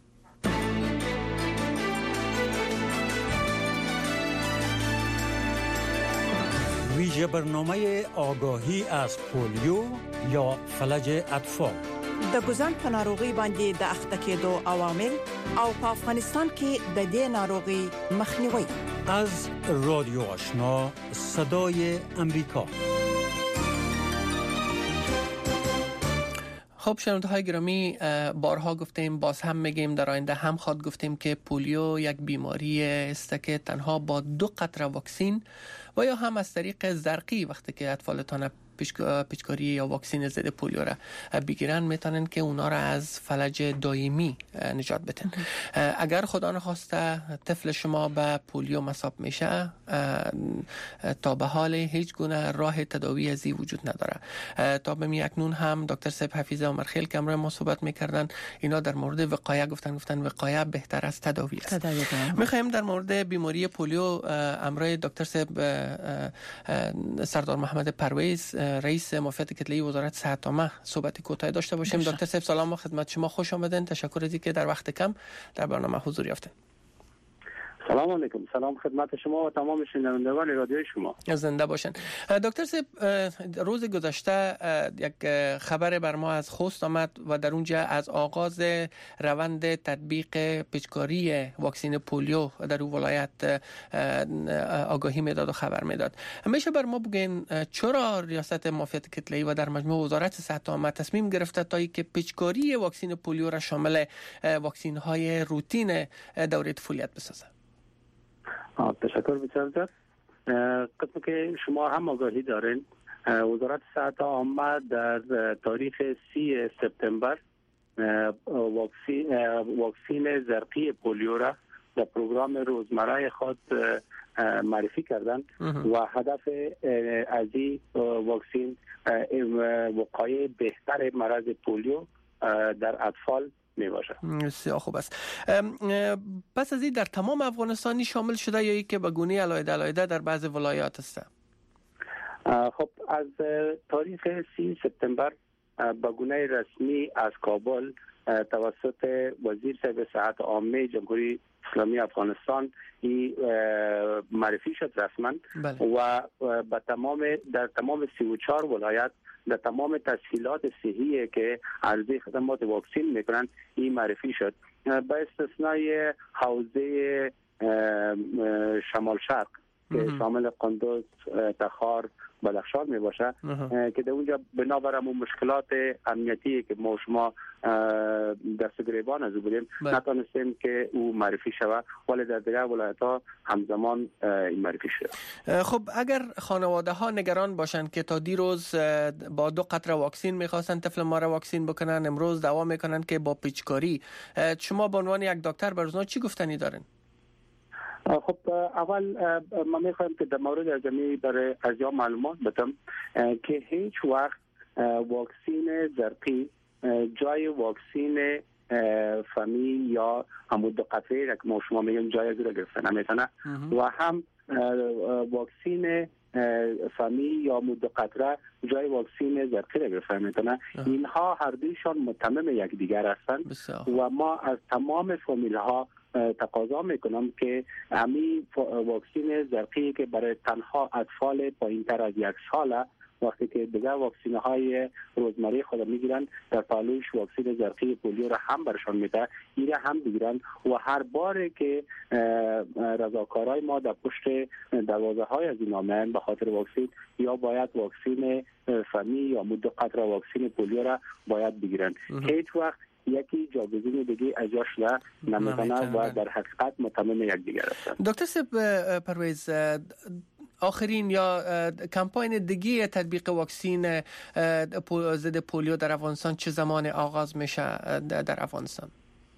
ویژه برنامه آگاهی از پولیو یا فلج اطفال د ګوزن په ناروغي باندې د اخته کېدو عوامل او په افغانستان کې د دې ناروغي مخنیوي از رادیو آشنا صدای امریکا. خب شنونده‌های گرامی بارها گفتیم باز هم میگیم در آینده هم خواد گفتیم که پولیو یک بیماری است که تنها با دو قطره واکسین و یا هم از طریق زرقی وقتی که اطفالتان پیچکاری یا واکسین ضد پولیو را بگیرن میتونن که اونا را از فلج دائمی نجات بدن. اگر خدا نخواسته طفل شما به پولیو مصاب میشه تا به حال هیچ گونه راه تداوی ازی وجود نداره. تا به می اکنون هم دکتر صاحب حفیظه عمرخیل که امروز ما صحبت میکردن اینا در مورد وقایه گفتن گفتن وقایه بهتر از تداوی است. میخوایم در مورد بیماری پولیو امروز دکتر صاحب سردار محمد پرویز رئیس معافیت کتله‌ای وزارت صحت عامه صحبت کوتاه داشته باشیم. دکتر صاحب سلام و خدمت شما، خوش آمدین. تشکر از اینکه در وقت کم در برنامه حضور یافتین. سلام علیکم. سلام خدمت شما و تمام شنوندگان رادیوی شما. زنده باشین. دکتر صاحب روز گذشته یک خبر بر ما از خوست آمد و در اونجا از آغاز روند تطبیق پیچکاری واکسن پولیو در اون ولایت آگاهی میداد و خبر میداد. میشه بر ما بگین چرا ریاست معافیت کتله‌ای و در مجموع وزارت صحت عامه تصمیم گرفته تا اینکه پیچکاری واکسن پولیو را شامل واکسن های روتین دوره طفولیت بسازه؟ تشکر بسیار زیاد. قسم که شما هم آگاهی دارین وزارت صحت عامه در تاریخ سی سپتامبر واکسین واکسین زرقی پولیو را در پروگرام روزمره خود معرفی کردند و هدف از این واکسین وقایع بهتر مرض پولیو در اطفال می باشه. بسیار خوب است. پس از این در تمام افغانستانی شامل شده یا ای که به گونه علایده علایده در بعض ولایات است؟ خب از تاریخ سی سپتامبر به گونه رسمی از کابل توسط وزیر صحت صحت عامه جمهوری اسلامی افغانستان این معرفی شد رسما و به تمام در تمام سی و چهار ولایت در تمام تسهیلات صحی که عرضه خدمات واکسین میکنند این معرفی شد، به استثنای حوزه شمال شرق که شامل قندوز، تخار، بدخشان می باشه که در اونجا بنابر همون مشکلات امنیتی که ما شما دست گریبان از بودیم نتونستیم که او معرفی شود، ولی در دیگر ولایت ها همزمان این معرفی شد. خب اگر خانواده ها نگران باشند که تا دیروز با دو قطره واکسین میخواستن طفل ما را واکسین بکنن، امروز دعوا میکنن که با پیچکاری، شما به عنوان یک دکتر بر اونها چی گفتنی دارین؟ خب اول ما میخوایم که در مورد از این برای ازیا معلومات بدم که هیچ وقت واکسین زرقی جای واکسین فمی یا همون دو قطره که ما شما میگیم جای از رو گرفته نمیتونه و هم واکسین فمی یا مدو قطره جای واکسین زرقی را گرفته میتونه. اینها هر دویشان متمم یک دیگر هستند و ما از تمام فامیل ها تقاضا میکنم که همین واکسین زرقی که برای تنها اطفال پایینتر از یک ساله وقتی که دیگر واکسین های روزمره خود میگیرن در پالوش واکسین زرقی پولیو را هم برشان میده، این را هم بگیرن و هر باره که رضاکارای ما در پشت دروازه های از این آمین به خاطر واکسین یا باید واکسین فمی یا مدو قطره واکسین پولیو را باید بگیرن. هیچ وقت یکی جاگزین دیگه اجرا شده نمیتونه و در حقیقت متمم یک دیگر هستند. دکتر صاحب پرویز، آخرین یا کمپاین دیگه تطبیق واکسین ضد پولیو در افغانستان چه زمان آغاز میشه در افغانستان؟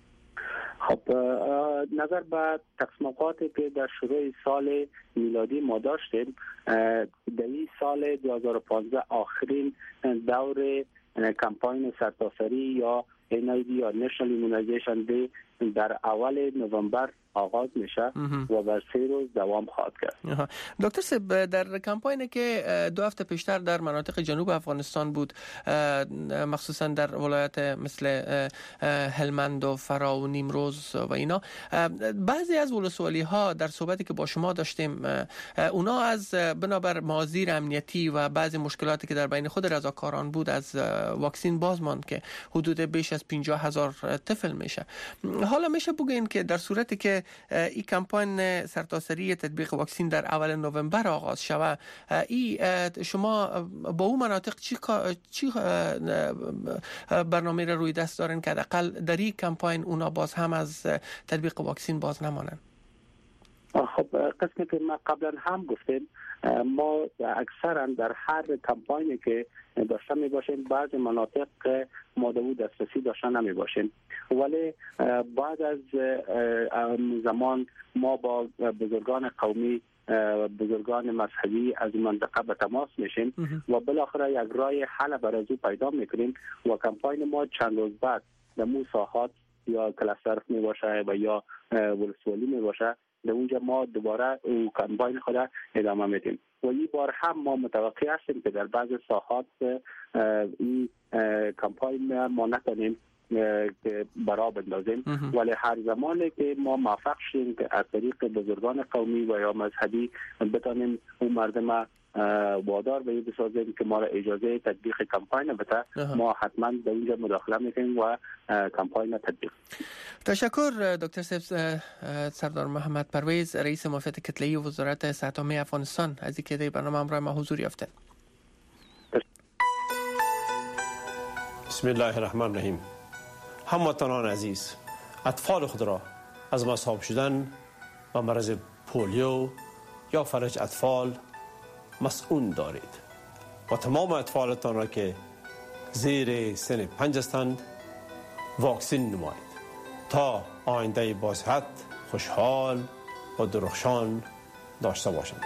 خب نظر به تقسیماتی که در شروع سال میلادی ما داشتیم، در این سال دو هزار و پانزده آخرین دور کمپاین سرتاسری یا ان آی دی یا نشنال ایمونایزیشن دی در اول نوامبر آغاز میشه و بر سه روز دوام خواهد کرد. دکتر صاحب، در کمپاینی که دو هفته پیشتر در مناطق جنوب افغانستان بود، مخصوصا در ولایت مثل هلمند و فرا و نیمروز و اینا، بعضی از ولسوالی ها در صحبتی که با شما داشتیم اونا از بنابر مازیر امنیتی و بعضی مشکلاتی که در بین خود رضاکاران بود از واکسین باز ماند که حدود بیش از پنجاه هزار طفل میشه. حالا میشه بگین که در صورتی که این کمپاین سرتاسری تطبیق واکسین در اول نوامبر آغاز شود، ای شما با اون مناطق چی چی برنامه را روی دست دارین که حداقل در این کمپاین اونا باز هم از تطبیق واکسین باز نمانن؟ خب قسمی که ما قبلا هم گفتیم، ما اکثرا در هر کمپاینی که داشته می باشیم بعضی مناطق ما دو دسترسی داشته نمی باشیم، ولی بعد از زمان ما با بزرگان قومی، بزرگان مذهبی از منطقه به تماس میشیم و بالاخره یک راه حل برای او پیدا میکنیم و کمپاین ما چند روز بعد در مو ساحات یا کلستر می باشه و یا ولسوالی می باشه، در اونجا ما دوباره او کمپاین خود ادامه میدیم و این بار هم ما متوقع هستیم که در بعض ساحات این کمپاین ما نتونیم که برا بندازیم، ولی هر زمانی که ما موفق شیم که از طریق بزرگان قومی و یا مذهبی بتانیم اون مردم وادار به این بسازیم که ما را اجازه تطبیق کمپاین بده، ما حتما در اینجا مداخله میکنیم و کمپاین تطبیق. تشکر دکتر صاحب سردار محمد پرویز، رئیس معافیت کتله‌ای وزارت صحت عامه افغانستان، از اینکه در برنامه همراه ما حضور یافتند. بسم الله الرحمن الرحیم. هموطنان عزیز، اطفال خود را از مصاب شدن و مرض پولیو یا فلج اطفال مسئول دارید و تمام اطفالتان را که زیر سن پنج هستند واکسین نمایید تا آینده با صحت، خوشحال و درخشان داشته باشند.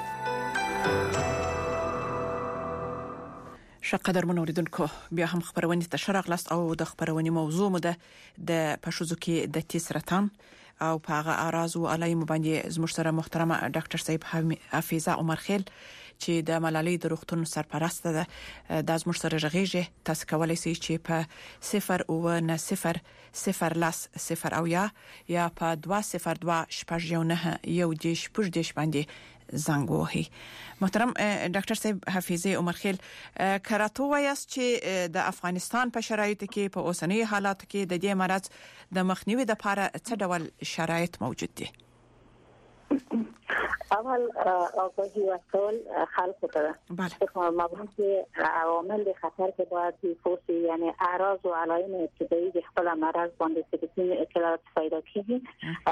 شقدر من اوریدونکو بیا هم خبرونه تشرق لاست او د خبرونه موضوع مده د پښوزو کې د تی سرطان او پاغه اراز او علای مباندې زموږ سره محترمه ډاکټر صاحب حفیظه عمر خیل چې د ملالۍ د روغتون سرپرست ده د زموږ سره ژغېږي. تاسو کولای شئ چې په صفر او نه صفر صفر لاس صفر او یا یا په دوه صفر دوه شپږ یو نه یو دیش پښ دیش باندې زنګ وهي. محترم ډاکټر صاحب حفیظه عمرخیل، کراته وایاست چې د افغانستان په شرایطو کې په اوسنۍ حالاتو کې د دې مرض د مخنیوي لپاره څه ډول شرایط موجود دي؟ اول آگاهی ورکول خلق ته مبهم که عوامل خطر که باید بپرسی، یعنی اعراض و علائم ابتدایی به خپل مرض باندې سپیسین اطلاعات پیدا کیږي.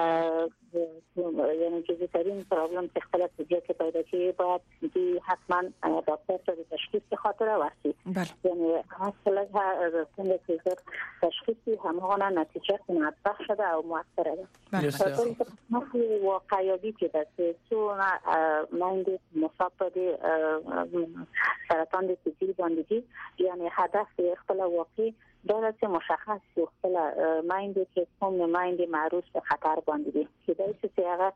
یعنی جزئی ترین پرابلم که خپل ابتدایی که پیدا کیږي باید دی حتما دکتر ته تشخیص به خاطر ورسی. یعنی اصلا څنګه چې تشخیصی همغه نتیجه موفق شده او موثره ده. واقعیابی که دسته تو مایند مصاب به سرطان دیگری باندگی، یعنی هدف خپل واقعی داره که مشخص خپل مایند که کوم مایند معروض به خطر باندگی که دایسه که هغه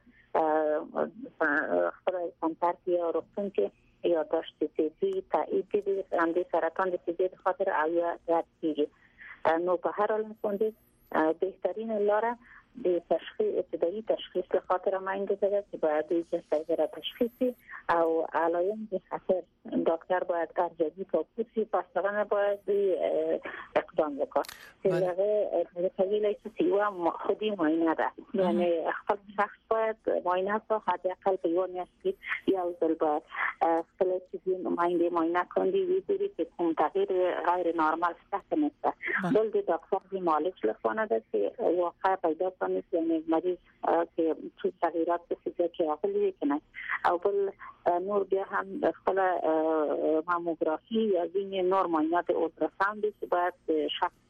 خپل سنتر یا روغتون که یا داشته تیزی تایید دیدی اندی سرطان دیگری خاطر اویا رد کیږي. نو په هر حال باندې بهترین لاره د تشخیص ابتدایی تشخیص به خاطر مایند ده که باید جسد تشخیصی او علائم به خطر دکتر باید ارجعی کاپوسی پاسداران باید اقدام بکن. دیگه طویل سیوا خودی معاینه ده، یعنی خپل شخص باید معاینه تا حداقل به یون یستی یا اوزل باید خپل چیزی مایند معاینه کندی ویدوری که کوم تغییر غیر نرمال سخت نیست. بل دی دکتر دی معالج لخوانه ده که واقع پیدا کنید، یعنی مریض که تو تغییرات بسیده که آقلی کنه. او بل نور بیا هم خپل ماموگرافی یا زین نور معاینات اولتراساوند که باید شخص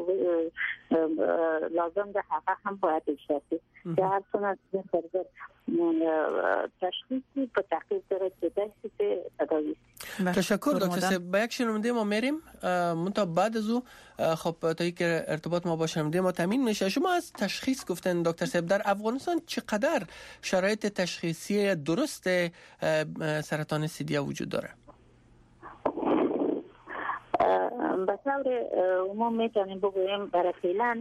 لازم ده حقا هم باید اجراسید که هر سنت فرزر تشخیصی به تحقیق داره که دستی که تداویست. تشکر دکتر صاحب. با یک شنونده ما میریم منتها بعد از او خب تا یک ارتباط ما با شنونده ما تامین میشه. شما از تشخیص گفتن دکتر صاحب، در افغانستان چقدر شرایط تشخیصی درست سرطان سیدیا وجود داره؟ به طور عموم میتونیم بگوییم برای فعلا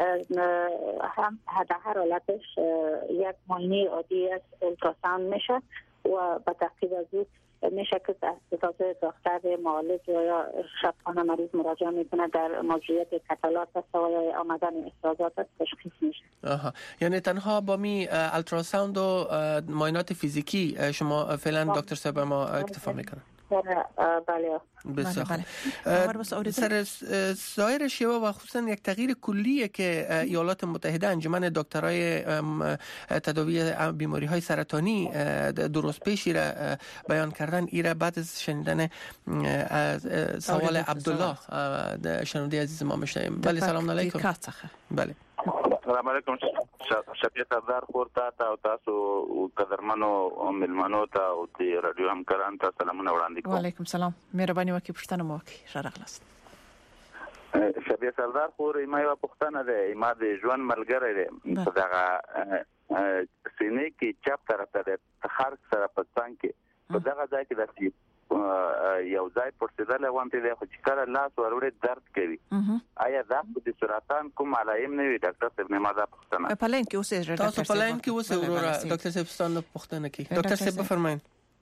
هم در هر حالتش یک معاینه عادی از اولتراساوند میشه و به تعقیب از او میشه که تازه دکتر معالج یا شبخانه مریض مراجعه میکنه در موجودیت کتالات است و آمدن افرازات است تشخیص میشه. آها، یعنی تنها با می التراساوند و معاینات فیزیکی شما فعلا دکتر صاحب ما اکتفا میکنه؟ بله بسیار خوب. سر ظاهر شیوه و خصوصا یک تغییر کلیه که ایالات متحده انجمن دکترای تداوی بیماری های سرطانی درست پیشی را بیان کردن، ایره بعد از شنیدن سوال عبدالله شنونده عزیز ما میشنیم. بله سلام علیکم. بله السلام علیکم. شفیع سردار خور تا او تاسو قدرمنو ملمنو ته او د رادیو همکاران ته سلامونه وړاندې کوم. وعلیکم السلام. مهرباني وکړئ پوښتنه مو وکړئ. ښه راغلاست. شفیع سردار خور ما یو پوښتنه ده. ما د ژوند ملګری دی په دغه سینې کې چپ طرف ته هر سره په څنګ کې په دغه ځای کې د یو ځای پرسیدل وانته دی خو چې کله لاس وروړي درد کوي. آیا دا د سرطان کوم علائم نه وي ډاکټر صاحب؟ نه ما دا پوښتنه. په پلان کې اوسه تاسو په پلان کې اوسه وروره ډاکټر صاحب ستاسو پوښتنه کوي. ډاکټر صاحب بفرمایئ.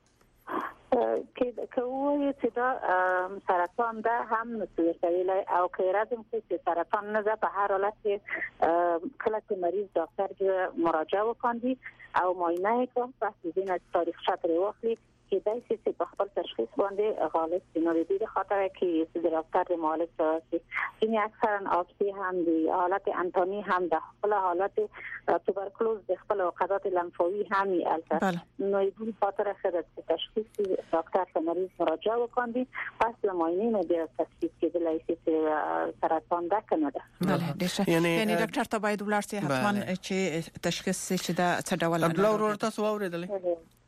که که وایي چې دا سرطان ده هم نسوي کولی او که رادم چې سرطان نه ده په هر حالت کې کله چې مریض ډاکټر مراجعه وکړي او معاینه کوي پس دې تاریخ شاتري واخلي که دایسه چې په خپل تشخیص باندې غالب سینوریدی د خاطر کې چې ډاکټر معالج راځي. این اکثرا آپسی هم دی حالت انتانی هم د خپل حالت توبرکلوز د خپل عقدات لمفاوی هم البته نو این خاطر خدمت تشخیص دکتر ته مریض مراجعه وکړي پس معاینه نه د تشخیص کې د لایسیس سرطان ده کنه ده. بله یعنی ډاکټر ته باید ولاړ شي حتما چې تشخیص چې دا څه ډول عبدالله ورور تاسو اوریدل؟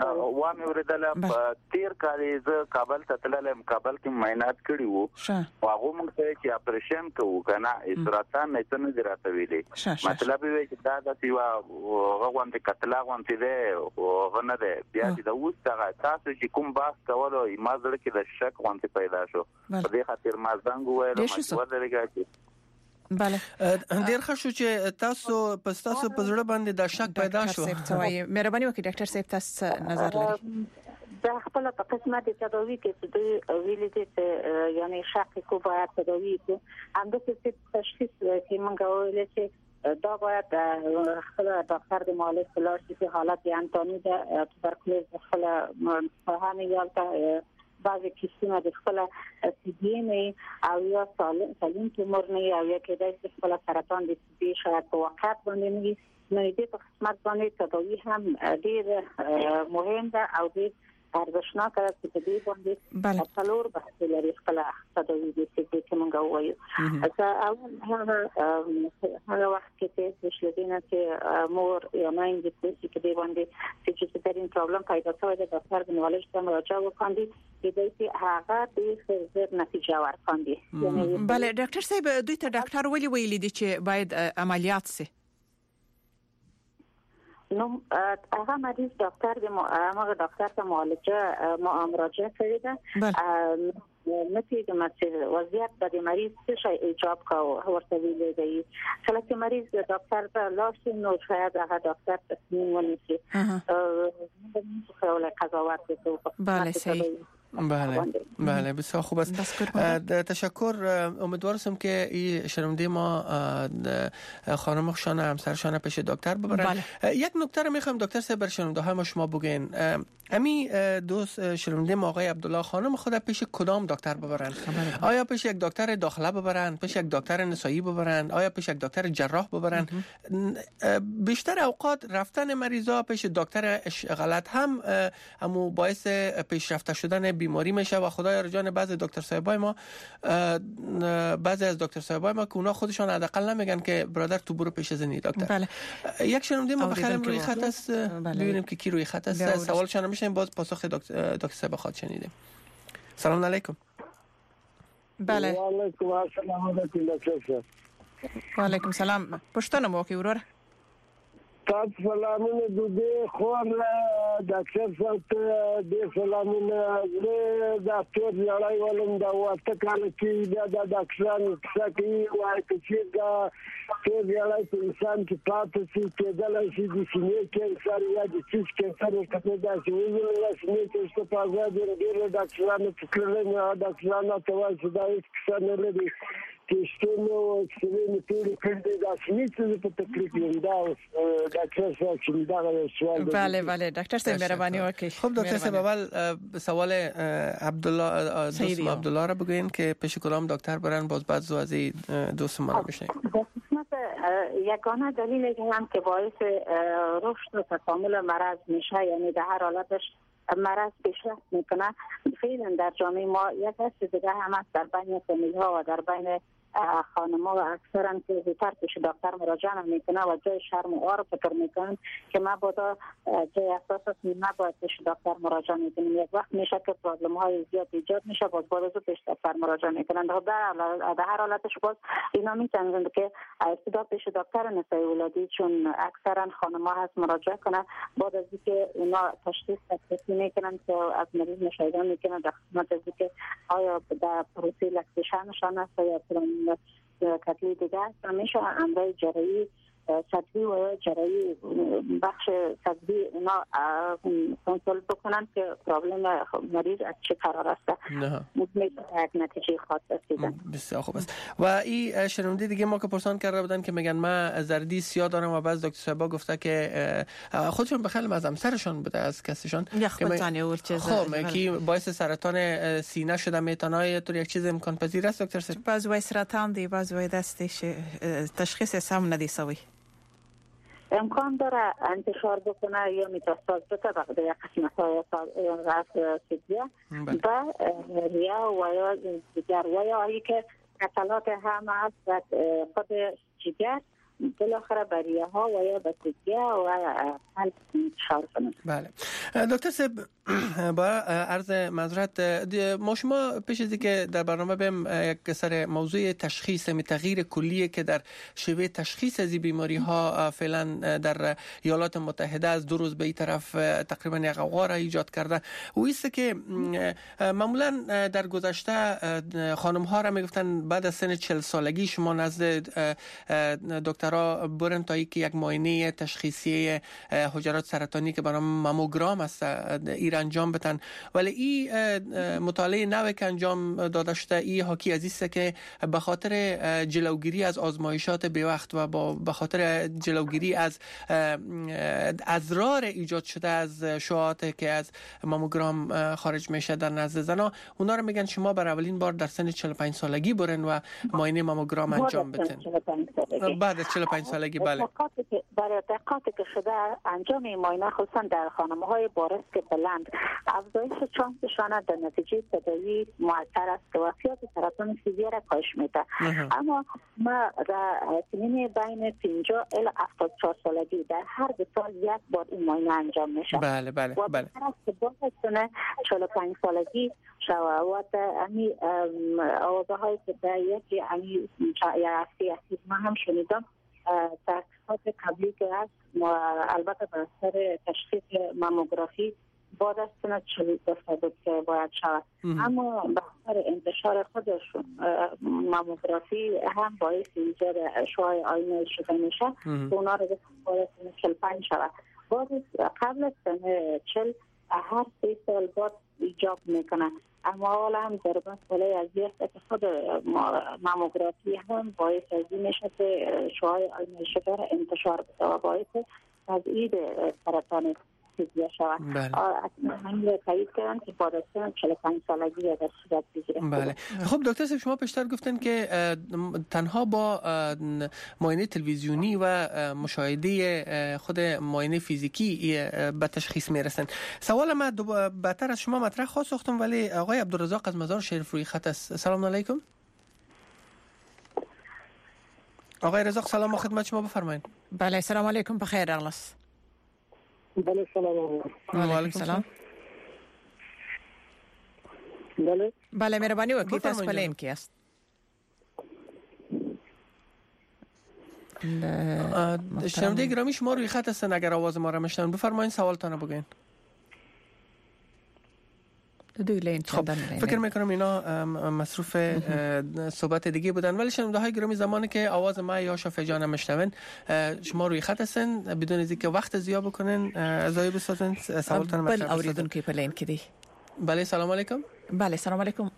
و مې ورېدل تیر کال زه کابل ته تللم کابل کې معاینات کړي وو او هغه موږ ته چې اپریشن کوو کنه سرطان نه څه نه راته ویلي مطلب یې چې دا د سیوا غوښتنه کتلا غوښتنه ده او غنه ده بیا چې د اوس څنګه تاسو چې کوم باس کولو ما زړه کې د شک غوښتنه پیدا شو په دې خاطر ما زنګ وویل مشوره درګه بله ډیر ښه شو چې تاسو په تاسو په زړه باندې د شک پیدا شو مهرباني وکړئ ډاکټر صاحب تاسو نظر لرئ د خپل په قسمه د تداوی کې چې ویلي دي چې یعنی شک کو باید تداوی کو هم د څه تشخیص کې موږ ویل چې دا باید خپل ډاکټر د معالج فلار چې حالت انتونی د تبرکلوز خپل فهمي یالته بعضی کیسونه د خپل سیدینه او یا سالم سالم تومور نه او یا کېدای شي خپل سرطان د سیدی شاید په وخت باندې نه وي نو دې په قسمت باندې تداوی هم ډیر مهم ده او ډیر ارزښتناک ده چې دې باندې څلور بحث لري خپل تداوی د سیدی کې موږ وایو اته او هغه وخت کې چې شلدینه چې مور یا ماین د سیدی کې باندې چې سترین پرابلم پیدا شوی د ډاکټر د معالج ته مراجعه وکړي کېدای شي هغه د زر نتیجه ورکړي بله ډاکټر صاحب دوی ته ډاکټر ولي ویلي دي چې باید عملیات سي نو هغه مریض ډاکټر د هغه ډاکټر ته معالجه مراجعه کړې ده نتیجه د مسیر وضعیت د مریض څه شي ایجاب کاوه ورته ویلې دی کله چې مریض ډاکټر ته لاړ نو شاید هغه ډاکټر تصمیم ونیسي د خپل قضاوت وکړي بله صحیح بله بله بسیار خوب است تشکر امیدوار هستم که این شنونده ما خانم خشانه همسرشانه پیش دکتر ببرن بله. یک نکته رو میخوام دکتر صاحب بر شنونده های ما شما بگین امی دوست شنونده ما آقای عبدالله خانم خود پیش کدام دکتر ببرن آیا پیش یک دکتر داخله ببرن پیش یک دکتر نسایی ببرن آیا پیش یک دکتر جراح ببرن بیشتر اوقات رفتن مریضا پیش دکتر غلط هم همو باعث پیشرفته شدن بیماری میشه و خدای رجان بعضی دکتر صاحبای ما بعضی از دکتر صاحبای ما که اونا خودشان حداقل نمیگن که برادر تو برو پیش زنی دکتر بله. یک شنونده ما بخیرم روی خط است ببینیم که کی روی خط است سوالشان میشیم باز پاسخ دکتر دکتر صاحب خواهد شنیدیم سلام علیکم بله و علیکم السلام علیکم و علیکم سلام پښتنه مو کې ورور تاسو سلامونه د دې خور ډاکټر صاحب د سلامونه د ډاکټر لړای ولوم دا واسطه کال کې دا د ډاکټرانو څخه کې وایي چې دا ټول لړای په انسان کې پاتې شي کېدل شي د سینې کینسر یا د چیز کینسر کته دا چې ویل سینې کینسر په ځای د ډېر ډاکټرانو څخه نه ډاکټرانو ته وایي چې دا هیڅ څه نه لري کیشتنو اکسرین تیری کردی دا سمیتو په تکلیف یندا ډاکټر صاحب چې دا سوال بله بله ډاکټر صاحب مهرباني وکړئ خب دکتر صاحب اول سوال عبدالله دوست عبدالله را بگوین که پیش کدام دکتر برن باز بعد زوازی دوست ما را بشنیم یگانه دلیل هم که باعث رشد و تکامل مرض میشه یعنی در هر حالتش مرض پیشرفت میکنه فعلا در جامعه ما یک هست دیگه هم است در بین فامیل ها و در بین خانم‌ها و اکثرا که زودتر پیش دکتر مراجعه میکنه و جای شرم و عار فکر میکنن که ما باید جای اساس نباید پیش دکتر مراجعه میکنیم یک وقت میشه که پرابلم های زیاد ایجاد میشه باز باید پیش دکتر مراجعه میکنن در هر حالتش باز اینا میتونن که ابتدا پیش دکتر نسای ولادی چون اکثرا خانم‌ها هست مراجعه کنه بعد از اینکه اینا تشخیص تشخیصی میکنن که از مریض مشاهده میکنن در خدمت از اینکه آیا در پروسه لکتیشنشان است یا کتلی دیگه همیشه امرای جراحی صدری و جراحی بخش صدری اونا کنترل بکنن که پرابلم مریض از چه قرار است میتونه یک نتیجه خاص رسیدن. بسیار خوب است. و این شنونده دیگه ما که پرسان کرده بودن که میگن من زردی سیاه دارم و بعض دکتر صاحبا گفته که خودشون بخیل از همسرشون بوده از کسیشون که خب کی باعث سرطان سینه شده میتونه تو یک چیز امکان پذیر است دکتر صاحب؟ بعض وای سرطان دی بعض وای دستش تشخیص سم ندی سوی امکان داره انتشار بکنه یا میتاستاز بده به یک قسمت های رأس سیدیه و ریا و یا دیگر و یا هایی که قتلات هم هست و خود جگر بالاخره بریه ها و یا بسیجه و حل انتشار کنند. بله دکتر صاحب با عرض معذرت ما شما پیش از که در برنامه بیم یک سر موضوع تشخیص تغییر کلیه که در شیوه تشخیص از این بیماری ها فعلا در ایالات متحده از دو روز به این طرف تقریبا یک غوغا را ایجاد کرده و ایست که معمولا در گذشته خانم ها را میگفتن بعد از سن چهل سالگی شما نزد دکترها برن تا اینکه یک معاینه تشخیصی حجرات سرطانی که برای ماموگرام است ایر انجام بدن، ولی این مطالعه نوی که انجام داده شده این حاکی از است که به خاطر جلوگیری از آزمایشات به وقت و با به خاطر جلوگیری از اضرار ایجاد شده از شعاعاتی که از ماموگرام خارج میشه در نزد زنا، اونا رو میگن شما بر اولین بار در سن چهل و پنج سالگی برن و معاینه ماموگرام انجام بدن. بعد از چهل و پنج سالگی بله. برای دقیقاتی که شده انجام این معاینه خصوصا در خانم‌های با ریسک بلند افزایش چانسشان در نتیجه تداوی مؤثر است که وفیات سرطان سیدی را کاهش میده. اما ما در سنین بین پنجاه الی هفتاد و چهار سالگی در هر دو سال یک بار این معاینه انجام میشه. بله بله و بله. که باز سن چهل و پنج سالگی شود و امی آوازهایی که در یکی امی یافتی است ما هم شنیدم تحقیقات قبلی که هست البته بر اثر تشخیص ماموگرافی بعد از سن چهل گفته بود که باید شود، اما به اثر انتشار خودشون ماموگرافی هم باعث ایجاد شعاع آینه شده میشه که اونا رو باید سن چهل و پنج شود. قبل از سن چهل هر سه سال بعد ایجاب میکنن، اما حالا هم در مسئله از یک که خود ماموگرافی هم باعث از این میشه که شعاع آینه شده را انتشار بده و باعث تضعیف سرطان سیدی شود. اصلا همین را تایید کردن که بعد از چهل و پنج سالگی در صورت بگیره. بله. خب دکتر صاحب شما پیشتر گفتن که تنها با معاینه تلویزیونی و مشاهده خود معاینه فیزیکی به تشخیص میرسن. سوال من بهتر از شما مطرح خواست ساختم، ولی آقای عبدالرزاق از مزار شریف روی خط است. سلام علیکم. آقای رزاق سلام خدمت شما، بفرمایید. بله سلام علیکم، بخیر اغلس. بله سلام علیکم. سلام. بله بله مهربانی وکیل تاسو په لین کې است. شنونده گرامی شما روی خط هستن، اگر آواز ما را میشنون بفرمایید سوالتان رو بگین. خب فکر میکنم اینا مصروف صحبت دیگه بودن، ولی شنونده های گرامی زمانی که آواز ما یا شافع جان میشنون شما روی خط هستن بدون از اینکه وقت ضایع بکنن ضایع بسازن سوالتون مطرح بسازن. بل اوریدونکو په لین کې دی. بله سلام علیکم. بله سلام علیکم.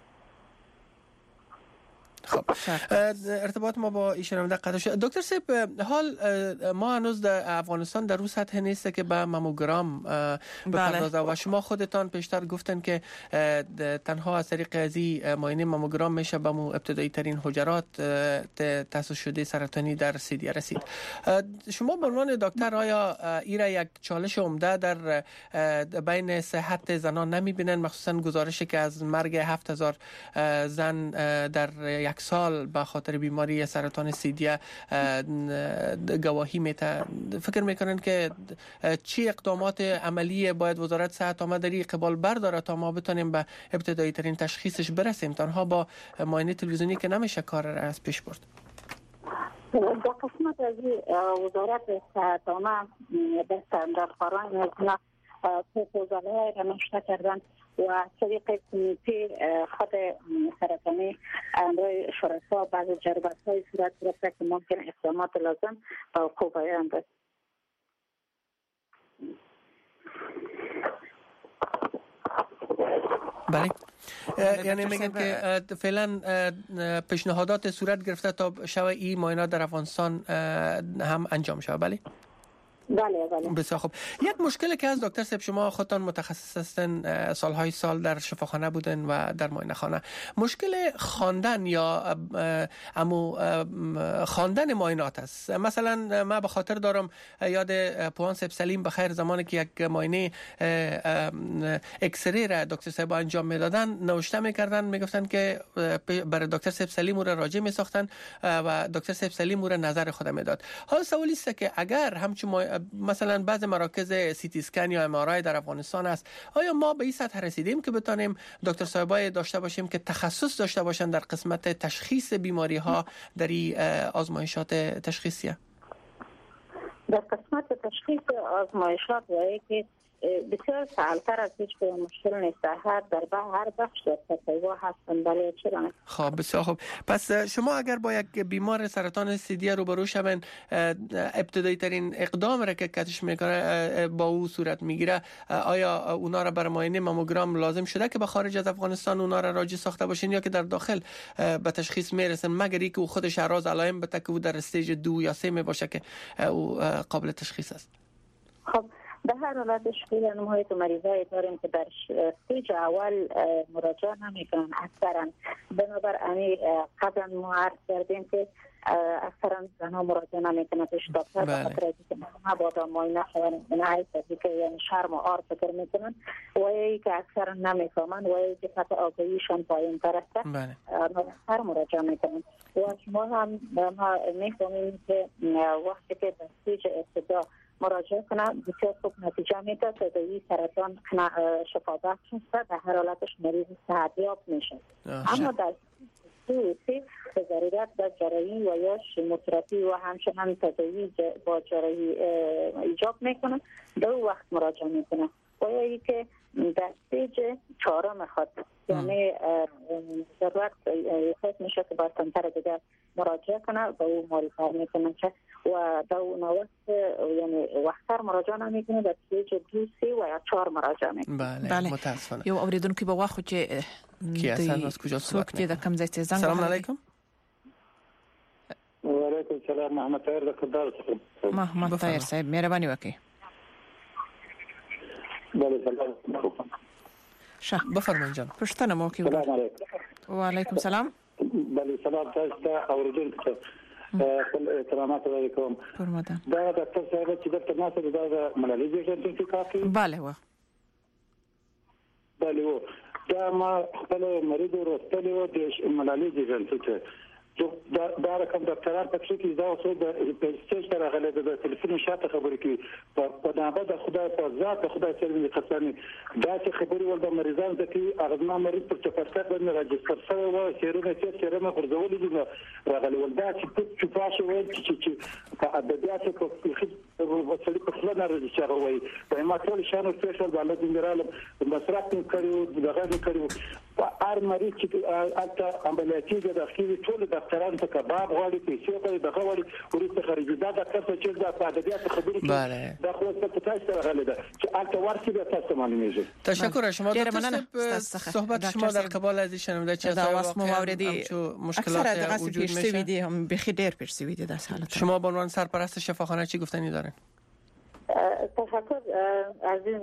خب ارتباط ما با ایشون قطع شد. دکتر صاحب حال ما هنوز در افغانستان در رو سطح نیست که به ماموگرام بپردازه و شما خودتان پیشتر گفتن که تنها از طریق ازی معاینه ماموگرام میشه به ابتدایی ترین حجرات تاسیس شده سرطانی در سیدی رسید. شما به عنوان دکتر آیا ایرا یک چالش عمده در بین صحت زنان نمیبینن، مخصوصا گزارشی که از مرگ هفت هزار زن در یک سال به خاطر بیماری سرطان سیدی گواهی میده؟ فکر میکنن که چی اقدامات عملی باید وزارت صحت آمداری قبال برداره تا ما بتونیم به ابتدایی ترین تشخیصش برسیم؟ تنها با معاینه تلویزیونی که نمیشه کار را از پیش برد. در قسمت از وزارت صحت آمد بستن در قرآن از نه پروپوزاله را نشته کردن و طریق کمیته خود سرطانی امروی شرکا بعض جربت های صورت گرفته که ممکن اقدامات لازم و وقوع بیاید. بله یعنی میگن که فعلا پیشنهادات صورت گرفته تا شب این معاینات در افغانستان هم انجام شود. بله بله بله. بسیار خوب. یک مشکلی که از دکتر صاحب شما خودتان متخصص هستن، سالهای سال در شفاخانه بودن و در معاینه خانه، مشکل خواندن یا امو خواندن معاینات است. مثلا من به خاطر دارم یاد پوان صاحب سلیم بخیر زمانی که یک معاینه اکسری را دکتر صاحب انجام میدادن، نوشته میکردن، میگفتن که برای دکتر صاحب سلیم را راجع میساختن و دکتر صاحب سلیم را نظر خود میداد. حالا سوالی است که اگر همچون مثلا بعض مراکز سی تی اسکن یا ام آر آی در افغانستان است، آیا ما به این سطح رسیدیم که بتونیم دکتر صاحبای داشته باشیم که تخصص داشته باشند در قسمت تشخیص بیماری ها در این آزمایشات تشخیصیه؟ در قسمت تشخیص آزمایشات وایي که بسیار سهل‌تر از هیچ کدام مشکل نیست. هر در هر بخش در تطیوا هستن. بله چرا؟ خب بسیار خوب. پس شما اگر با یک بیمار سرطان سیدی روبرو شوین، ابتدایی ترین اقدام را که کتش میکنه با او صورت میگیره، آیا اونا را برای معاینه ماموگرام لازم شده که به خارج از افغانستان اونا را راجع ساخته باشین یا که در داخل به تشخیص میرسن، مگر اینکه او خودش اعراض علائم بده که او در استیج دو یا سه می باشه که او قابل تشخیص است؟ خب به هر حالت شکل نموهای تو مریضایی داریم که در استیج اول مراجعه نمیکنن اکثرا. بنابر امی قبلا ما عرض کردیم که اکثرا زنها مراجعه نمیکنن پیش دکتر به خاطر اینکه مبادا معاینه شدن نه که یعنی شرم و عار فکر میکنن و ای که اکثرا نمیفهمن و ای که سطح آگاهیشان پایین تر است هر مراجعه میکنن. و شما هم ما میفهمیم که وقتی که در استیج ابتدا مراجعه کنم بسیار خوب نتیجه میده. تداوی سرطان شفابخش است، در هر حالتش مریض صحتیاب میشه. اما در سوسی به ضرورت در جراحی و یا شیموتراپی و همچنان تداوی با جراحی ایجاب میکنه، دو وقت مراجعه میکنه. و یا ای که در استیج چهارم خود یعنی ضرورت خود میشه که با سنتر دیگر مراجعه کنه و او معرفی میکنه که و دو نوست یعنی وقتر مراجعه نمیکنه، در استیج دو سی و یا چهار مراجعه میکنه. بله, بله. متاسفانه. یو اوریدونکو با واخو چې کی اصلا از کجا صحبت میکنه؟ د کم ځای ته زنګ. سلام علیکم. و علیکم السلام. محمد طاهر د کندهار څخه. محمد طاهر صاحب مهرباني وکړئ. بله سلام. شه بفرمایئ جان. پښتنه مو کې. سلام علیکم. و علیکم السلام. بله سلام تاسو ته اوریدونکو خپل احترامات علیکم. فرمودم. دا ډاکټر صاحب چې دلته ناسه دا ملالي جنټي کافي. بله و. بله و. دا ما خپل مریض ورستلی و د ملالي جنټي دا دا رقم ډاکټران په څه کې دا اوسه د پیسټ سره غلې د ټلیفون شاته خبرې کوي په دغه د خدای په ذات خدای سره خصاني دا چې خبرې ول د مریضان د کې اغزما مریض پر چپرکټ باندې راجستر شوی و سیرونه چې سیرونه پرځولې دي راغلي ول دا چې په چوپاشه وای چې چې په ادبیات په وسلې په خلنه راځي چې هغه وای په ما ټول شانو سپیشل باندې جنرال مصرف کړو دغه کړو هر مریض چې البته عملیاتي د داخلي ټول ډاکټران ته کباب غواړي پیسې غواړي دغه غواړي ورته خارجي دا ډاکټر چې د ادبیات خبرې کوي دا خو څه تاسو سره غلې ده چې البته ورسې به تاسو معلومیږي. تشکر شما دکتر صحبت شما در قبال از شنونده چه واقعا موردی مشکلات وجود میشه ویدی هم بخیر پیش ویدی در حالت. شما به عنوان سرپرست شفاخانه چی گفتنی دارین؟ تشکر عزیز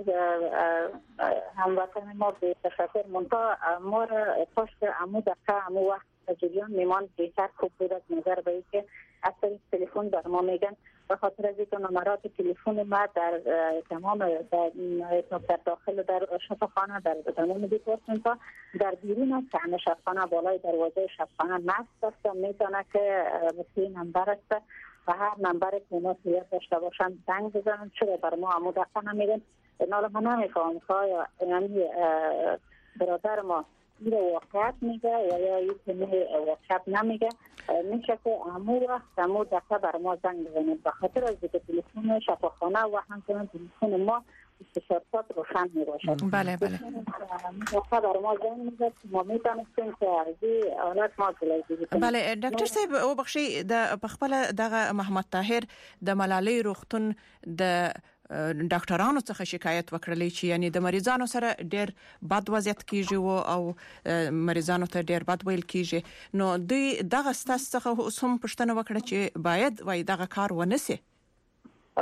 هموطن ما به تشکر منتها ما را پشت عمو دقیقه عمو وقت جریان میمان بهتر خوب بود از نظر به که از طریق تلفن بر ما میگن به خاطر از اینکه نمرات تلفن ما در تمام در داخل در شفاخانه در تمام دیپارتمنت ها در بیرون است که همه شفاخانه بالای دروازه شفاخانه نصب است میتونه که مثل نمبر است و هر نمبر که اونا سیاد داشته باشن زنگ بزنن چرا بر ما عمود دقیقه نمیگن. نالا ما نمیفهم که آیا یعنی برادر ما این واقعیت میگه و یا این که واقعیت نمیگه میشه که عمو وقت عمو دقیقه بر ما زنگ بزنن به خاطر از دیگه تلفن شفاخانه و همچنان تلفن ما استشارات روشن می باشد. بله بله. دقیقه بر ما زنگ میزد ما میتونستیم که ارزی آلات ما جلوی بگیریم. بله ډاکټر صاحب او بخشي د خپل دغه محمد طاهر د ملالۍ روغتون د ډاکټرانو څخه شکایت وکړلې چې یعنی د مریضانو سره ډېر بد وضعیت کیږي او مریضانو ته ډېر بد ویل کیږي نو دوی دغه ستاسو څخه هم پښتنه وکړه چې باید وای دغه کار ونسي.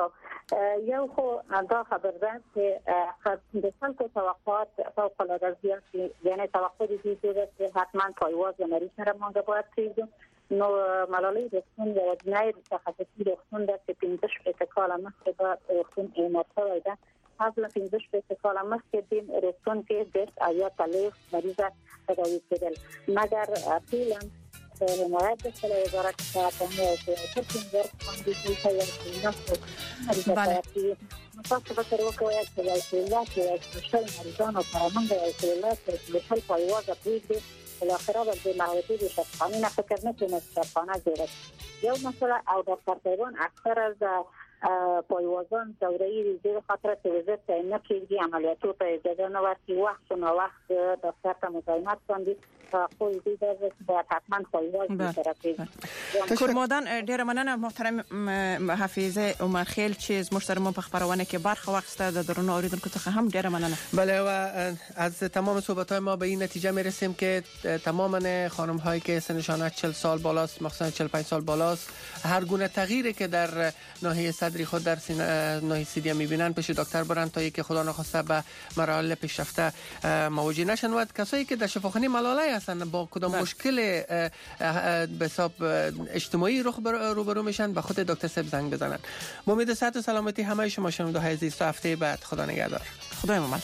یو خو دا خبر ده که د خلکو توقعات فوق العاده زیات دي، یعنی توقع دي چې حتما پایواز مریض سره مونږ باید پریږدو. نو ملالۍ روغتون یو جنایي تخصصي روغتون ده چې پنځه شپېته کاله مخکې به روغتون اعمار شوی ده. قبل پنځه شپېته کاله مخکې د روغتون کې دېرش او یا څلوېښت مریضه تداوي کېدل، مګر فعلا حمایت داشته وزارت صحت و ترکیه کاندیدی های مریض متاسف به طور که که وسیلات و مشکل مریضان و فرامند وسیلات مثل پایواز پریده بالاخره به محدودی شفاخانه نه فکر نتونست شفاخانه گیرد. یا مثلا او دکتر پیوان اکثر از پایوازان دوره‌ای زیر خاطر توزیع تعیین نکردی عملیاتو تا اجازه نورسی وقت و نوقت دکتر تا مزاحمت کندی خوی دیگر باید حتما پایواز بی‌طرفی. کورمادان ډیره مننه محترم حافظه عمر خیل چې زموږ سره مو په خبرونه کې برخه واخیسته. د درنو اوریدونکو څخه هم ډیره مننه. بله و از تمام صحبت‌های ما به این نتیجه میرسیم که تمام خانم هایی که سنشان چهل سال بالاست، مخصوصا چهل و پنج سال بالاست، هر گونه تغییری که در ناحیه صدری خود در ناحیه سیدی میبینن پیش دکتر برن تا اینکه خدا نخواسته به مراحل پیشرفته مواجه نشن. و کسایی که در شفاخانه ملاله هستن با کدام مشکل به حساب اجتماعی روبرو میشن به خود دکتر صاحب زنگ بزنن. با امید صحت و سلامتی همه شما شنونده‌های عزیز تا هفته بعد خدا نگهدار. خدای ممد.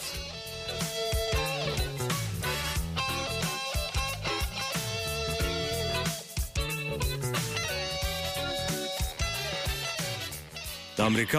امریکا